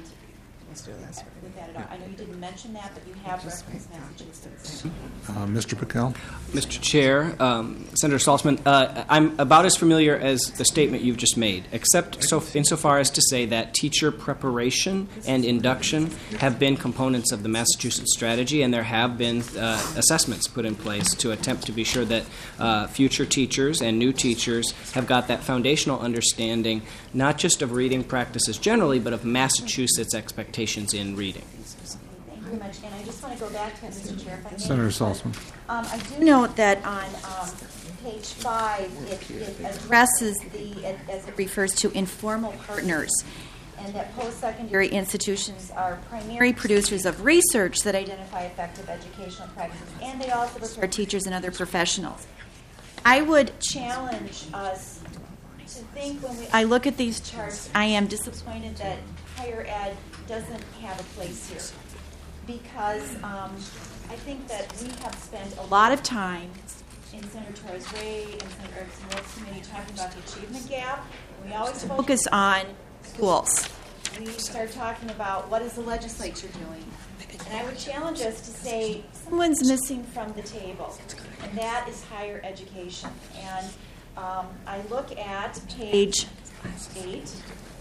with that at all? I know you didn't mention that, but you have referenced Massachusetts.
Uh, Mister Piquel.
Mister Chair, um, Senator Saltzman, uh, I'm about as familiar as the statement you've just made, except so insofar as to say that teacher preparation and induction have been components of the Massachusetts strategy, and there have been uh, assessments put in place to attempt to be sure that uh, future teachers and new teachers have got that foundational understanding, not just of reading practices generally, but of Massachusetts expectations in reading.
Thank you very much. And I just want to go back to that, Mister Chair, if I may.
Senator Salzman.
Um, I do note that on um, page five, it, it addresses the, as it refers to informal partners, and that post-secondary institutions are primary producers of research that identify effective educational practices, and they also prepare teachers and other professionals. I would challenge us to think when we, I look at these charts, I am disappointed that higher ed doesn't have a place here, because um, I think that we have spent a lot of time in Senator Torres Ray and Senator Erickson Wolf's committee talking about the achievement gap. We always focus on schools. We start talking about what is the legislature doing. And I would challenge us to say someone's missing from the table, and that is higher education. And um, I look at page eight.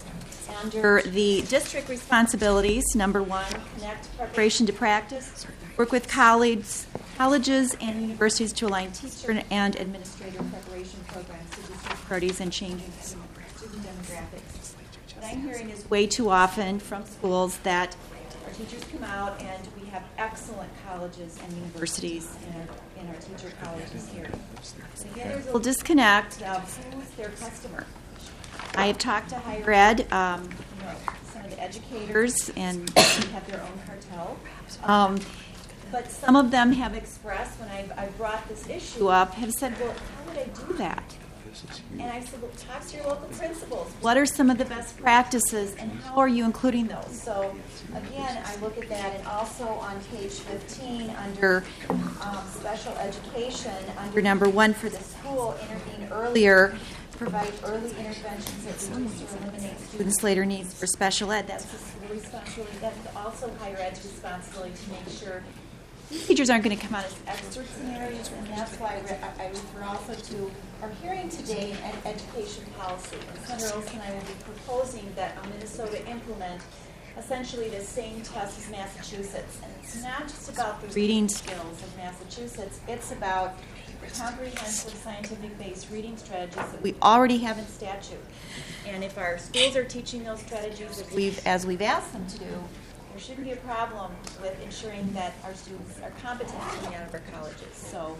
Under the district responsibilities, number one, connect preparation to practice, work with colleagues, colleges and universities to align teacher and administrator preparation programs to district priorities and changing student demographics. What I'm hearing is way too often from schools that our teachers come out, and we have excellent colleges and universities in our, in our teacher colleges here. So again, there's a little disconnect of who's their customer. I have talked to higher ed, um, you know, some of the educators, and they have their own cartel. Um, but some of them have expressed, when I've, I've brought this issue up, have said, well, how would I do that? And I said, well, talk to your local principals. What are some of the best practices, and how are you including those? So, again, I look at that, and also on page fifteen, under um, special education, under number one for the school, intervene earlier, provide early interventions that reduce or eliminate students' later needs for special ed. That's the school responsibility. That's also higher ed's responsibility to make sure these teachers aren't going to come out as experts in areas, and that's why I, re- I refer also to our hearing today on education policy. And Senator Olson and I will be proposing that Minnesota implement essentially the same test as Massachusetts. And it's not just about the reading skills of Massachusetts, it's about comprehensive scientific-based reading strategies that we already have in statute. And if our schools are teaching those strategies as we've, as we've asked them to do, there shouldn't be a problem with ensuring that our students are competent coming out of our colleges. So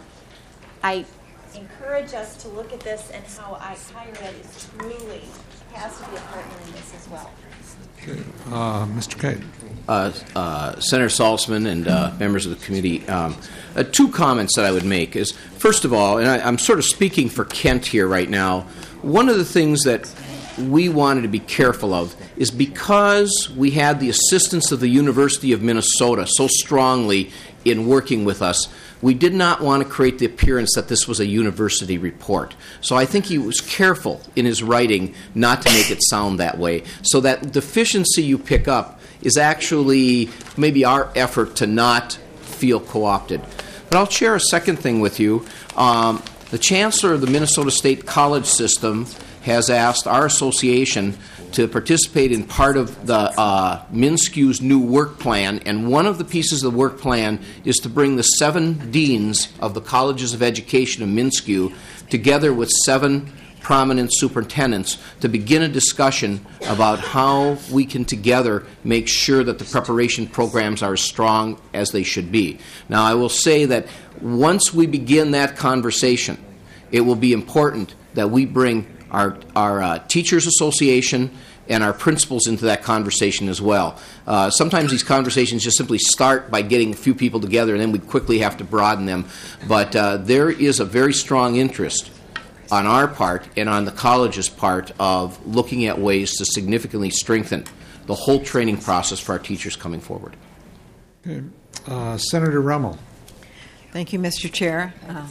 I encourage us to look at this and how I, higher ed is truly has to be a partner in this as well.
Okay. Uh, Mister Kite.
Uh, uh, Senator Saltzman and uh, members of the committee, um, uh, two comments that I would make is, first of all, and I, I'm sort of speaking for Kent here right now, one of the things that we wanted to be careful of is because we had the assistance of the University of Minnesota so strongly in working with us, we did not want to create the appearance that this was a university report. So I think he was careful in his writing not to make it sound that way. So that deficiency you pick up is actually maybe our effort to not feel co-opted. But I'll share a second thing with you. Um, the Chancellor of the Minnesota State College System has asked our association to participate in part of the uh, MnSCU's new work plan, and one of the pieces of the work plan is to bring the seven deans of the colleges of education of MnSCU together with seven prominent superintendents to begin a discussion about how we can together make sure that the preparation programs are as strong as they should be. Now, I will say that once we begin that conversation, it will be important that we bring our, our uh, Teachers Association and our principals into that conversation as well. Uh, sometimes these conversations just simply start by getting a few people together, and then we quickly have to broaden them. But uh, there is a very strong interest on our part and on the college's part of looking at ways to significantly strengthen the whole training process for our teachers coming forward.
Okay. Uh, Senator Rummel.
Thank you, Mister Chair. Uh,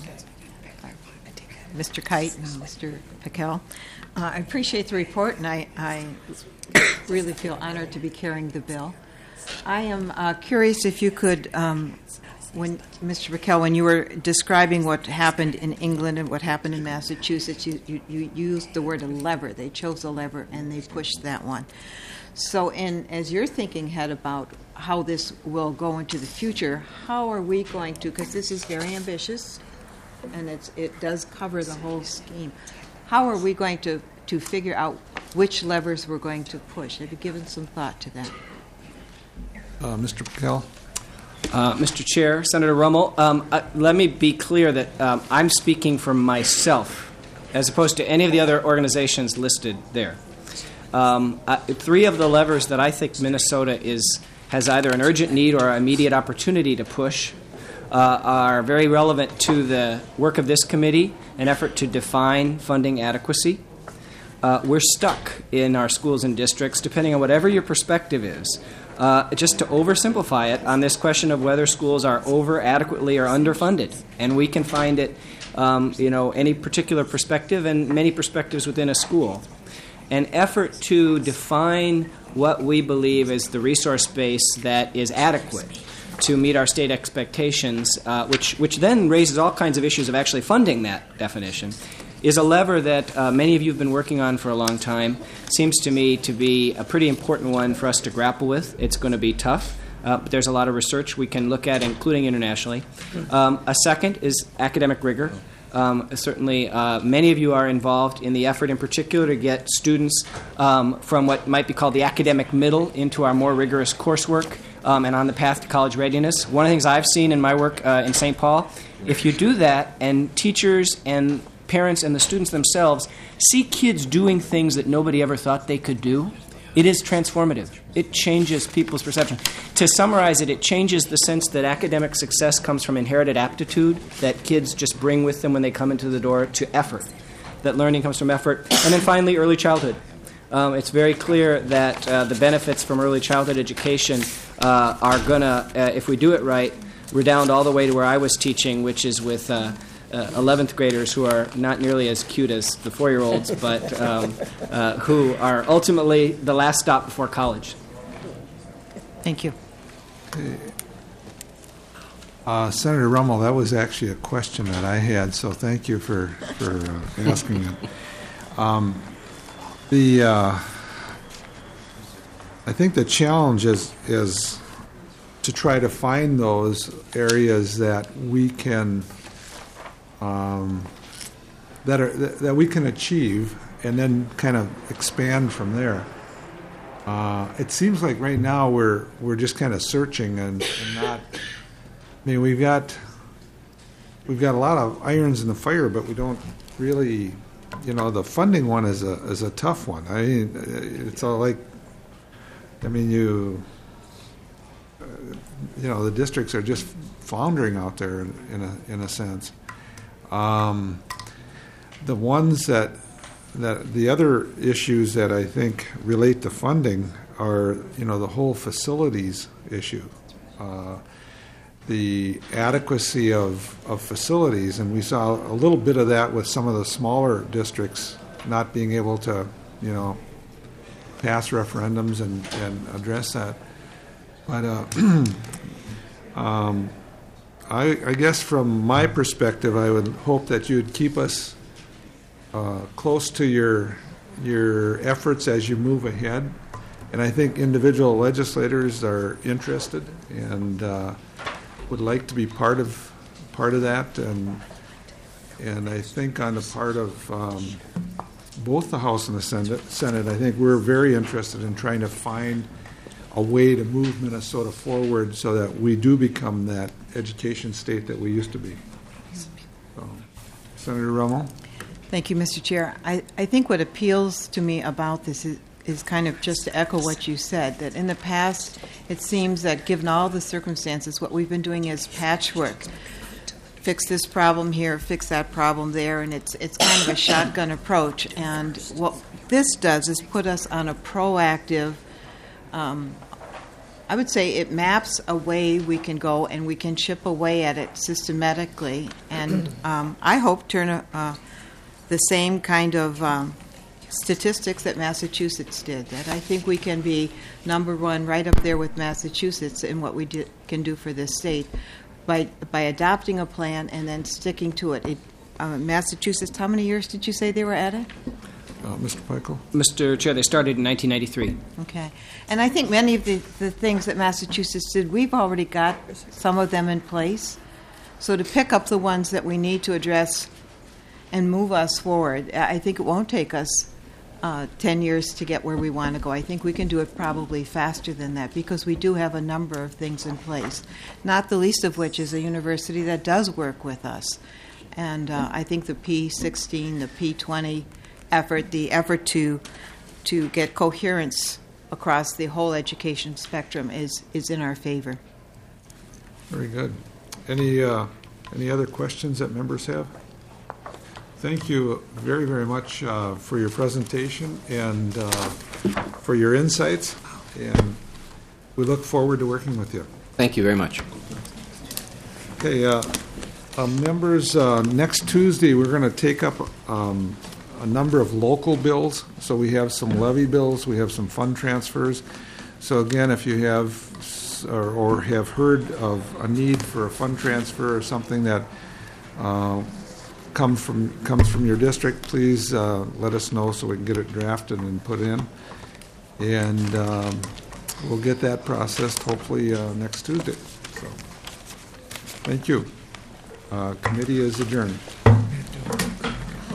Mister Kite and Mister Pickel. Uh, I appreciate the report, and I, I really feel honored to be carrying the bill. I am uh, curious if you could, um, when Mister Pickel, when you were describing what happened in England and what happened in Massachusetts, you, you, you used the word a lever. They chose a lever, and they pushed that one. So, in, as you're thinking ahead about how this will go into the future, how are we going to, because this is very ambitious, and it's, it does cover the whole scheme. How are we going to, to figure out which levers we're going to push? Have you given some thought to that?
Uh, Mister Pickel.
Uh, Mister Chair, Senator Rummel, um, uh, let me be clear that um, I'm speaking for myself as opposed to any of the other organizations listed there. Um, uh, three of the levers that I think Minnesota is has either an urgent need or immediate opportunity to push Uh, are very relevant to the work of this committee, an effort to define funding adequacy. Uh, we're stuck in our schools and districts, depending on whatever your perspective is, uh, just to oversimplify it on this question of whether schools are over adequately or underfunded. And we can find it, um, you know, any particular perspective and many perspectives within a school. An effort to define what we believe is the resource base that is adequate to meet our state expectations, uh, which which then raises all kinds of issues of actually funding that definition, is a lever that uh, many of you have been working on for a long time. Seems to me to be a pretty important one for us to grapple with. It's going to be tough, uh, but there's a lot of research we can look at, including internationally. Um, a second is academic rigor. Um, certainly, uh, many of you are involved in the effort in particular to get students um, from what might be called the academic middle into our more rigorous coursework um, and on the path to college readiness. One of the things I've seen in my work uh, in Saint Paul, if you do that and teachers and parents and the students themselves see kids doing things that nobody ever thought they could do, it is transformative. It changes people's perception. To summarize it, it changes the sense that academic success comes from inherited aptitude that kids just bring with them when they come into the door, to effort, that learning comes from effort. And then finally, early childhood. Um, it's very clear that uh, the benefits from early childhood education uh, are going to, uh, if we do it right, redound all the way to where I was teaching, which is with uh, Uh, eleventh graders who are not nearly as cute as the four-year-olds, but um, uh, who are ultimately the last stop before college.
Thank you.
Uh, Senator Rummel, that was actually a question that I had, so thank you for, for uh, asking it. Um, the, uh, I think the challenge is, is to try to find those areas that we can, um, that are, that, that we can achieve and then kind of expand from there. Uh, it seems like right now we're, we're just kind of searching and, and not, I mean, we've got we've got a lot of irons in the fire, but we don't really, you know, the funding one is a is a tough one. I mean, it's all like, I mean, you, uh, you know, the districts are just floundering out there in, in a in a sense. Um, the ones that that the other issues that I think relate to funding are, you know, the whole facilities issue. Uh, the adequacy of, of facilities, and we saw a little bit of that with some of the smaller districts not being able to, you know, pass referendums and, and address that. But uh, um, I, I guess from my perspective, I would hope that you'd keep us uh, close to your your efforts as you move ahead. And I think individual legislators are interested and uh, would like to be part of part of that, and and I think on the part of um, both the House and the Senate, Senate, I think we're very interested in trying to find a way to move Minnesota forward so that we do become that education state that we used to be. So, Senator Rummel.
Thank you, Mister Chair. I, I think what appeals to me about this is is kind of just to echo what you said, that in the past it seems that given all the circumstances, what we've been doing is patchwork. Fix this problem here, fix that problem there, and it's it's kind of a shotgun approach. And what this does is put us on a proactive, um, I would say it maps a way we can go and we can chip away at it systematically. And um, I hope turn a, uh, the same kind of um, statistics that Massachusetts did, that I think we can be number one right up there with Massachusetts in what we do, can do for this state by by adopting a plan and then sticking to it. it uh, Massachusetts, how many years did you say they were at it?
Uh, Mister Peichel?
Mister Chair, they started in nineteen ninety-three.
Okay. And I think many of the, the things that Massachusetts did, we've already got some of them in place. So to pick up the ones that we need to address and move us forward, I think it won't take us Uh, ten years to get where we want to go. I think we can do it probably faster than that because we do have a number of things in place, not the least of which is a university that does work with us. And uh, I think the P sixteen, the P twenty effort, the effort to to get coherence across the whole education spectrum is, is in our favor.
Very good. Any, uh, any other questions that members have? Thank you very, very much uh, for your presentation and uh, for your insights, and we look forward to working with you.
Thank you very much.
Okay, uh, uh, members, uh, next Tuesday we're going to take up um, a number of local bills. So we have some levy bills, we have some fund transfers. So again, if you have or, or have heard of a need for a fund transfer or something that uh, Come from comes from your district, please uh, let us know so we can get it drafted and put in, and um, we'll get that processed hopefully uh, next Tuesday. So, thank you. Uh, committee is adjourned.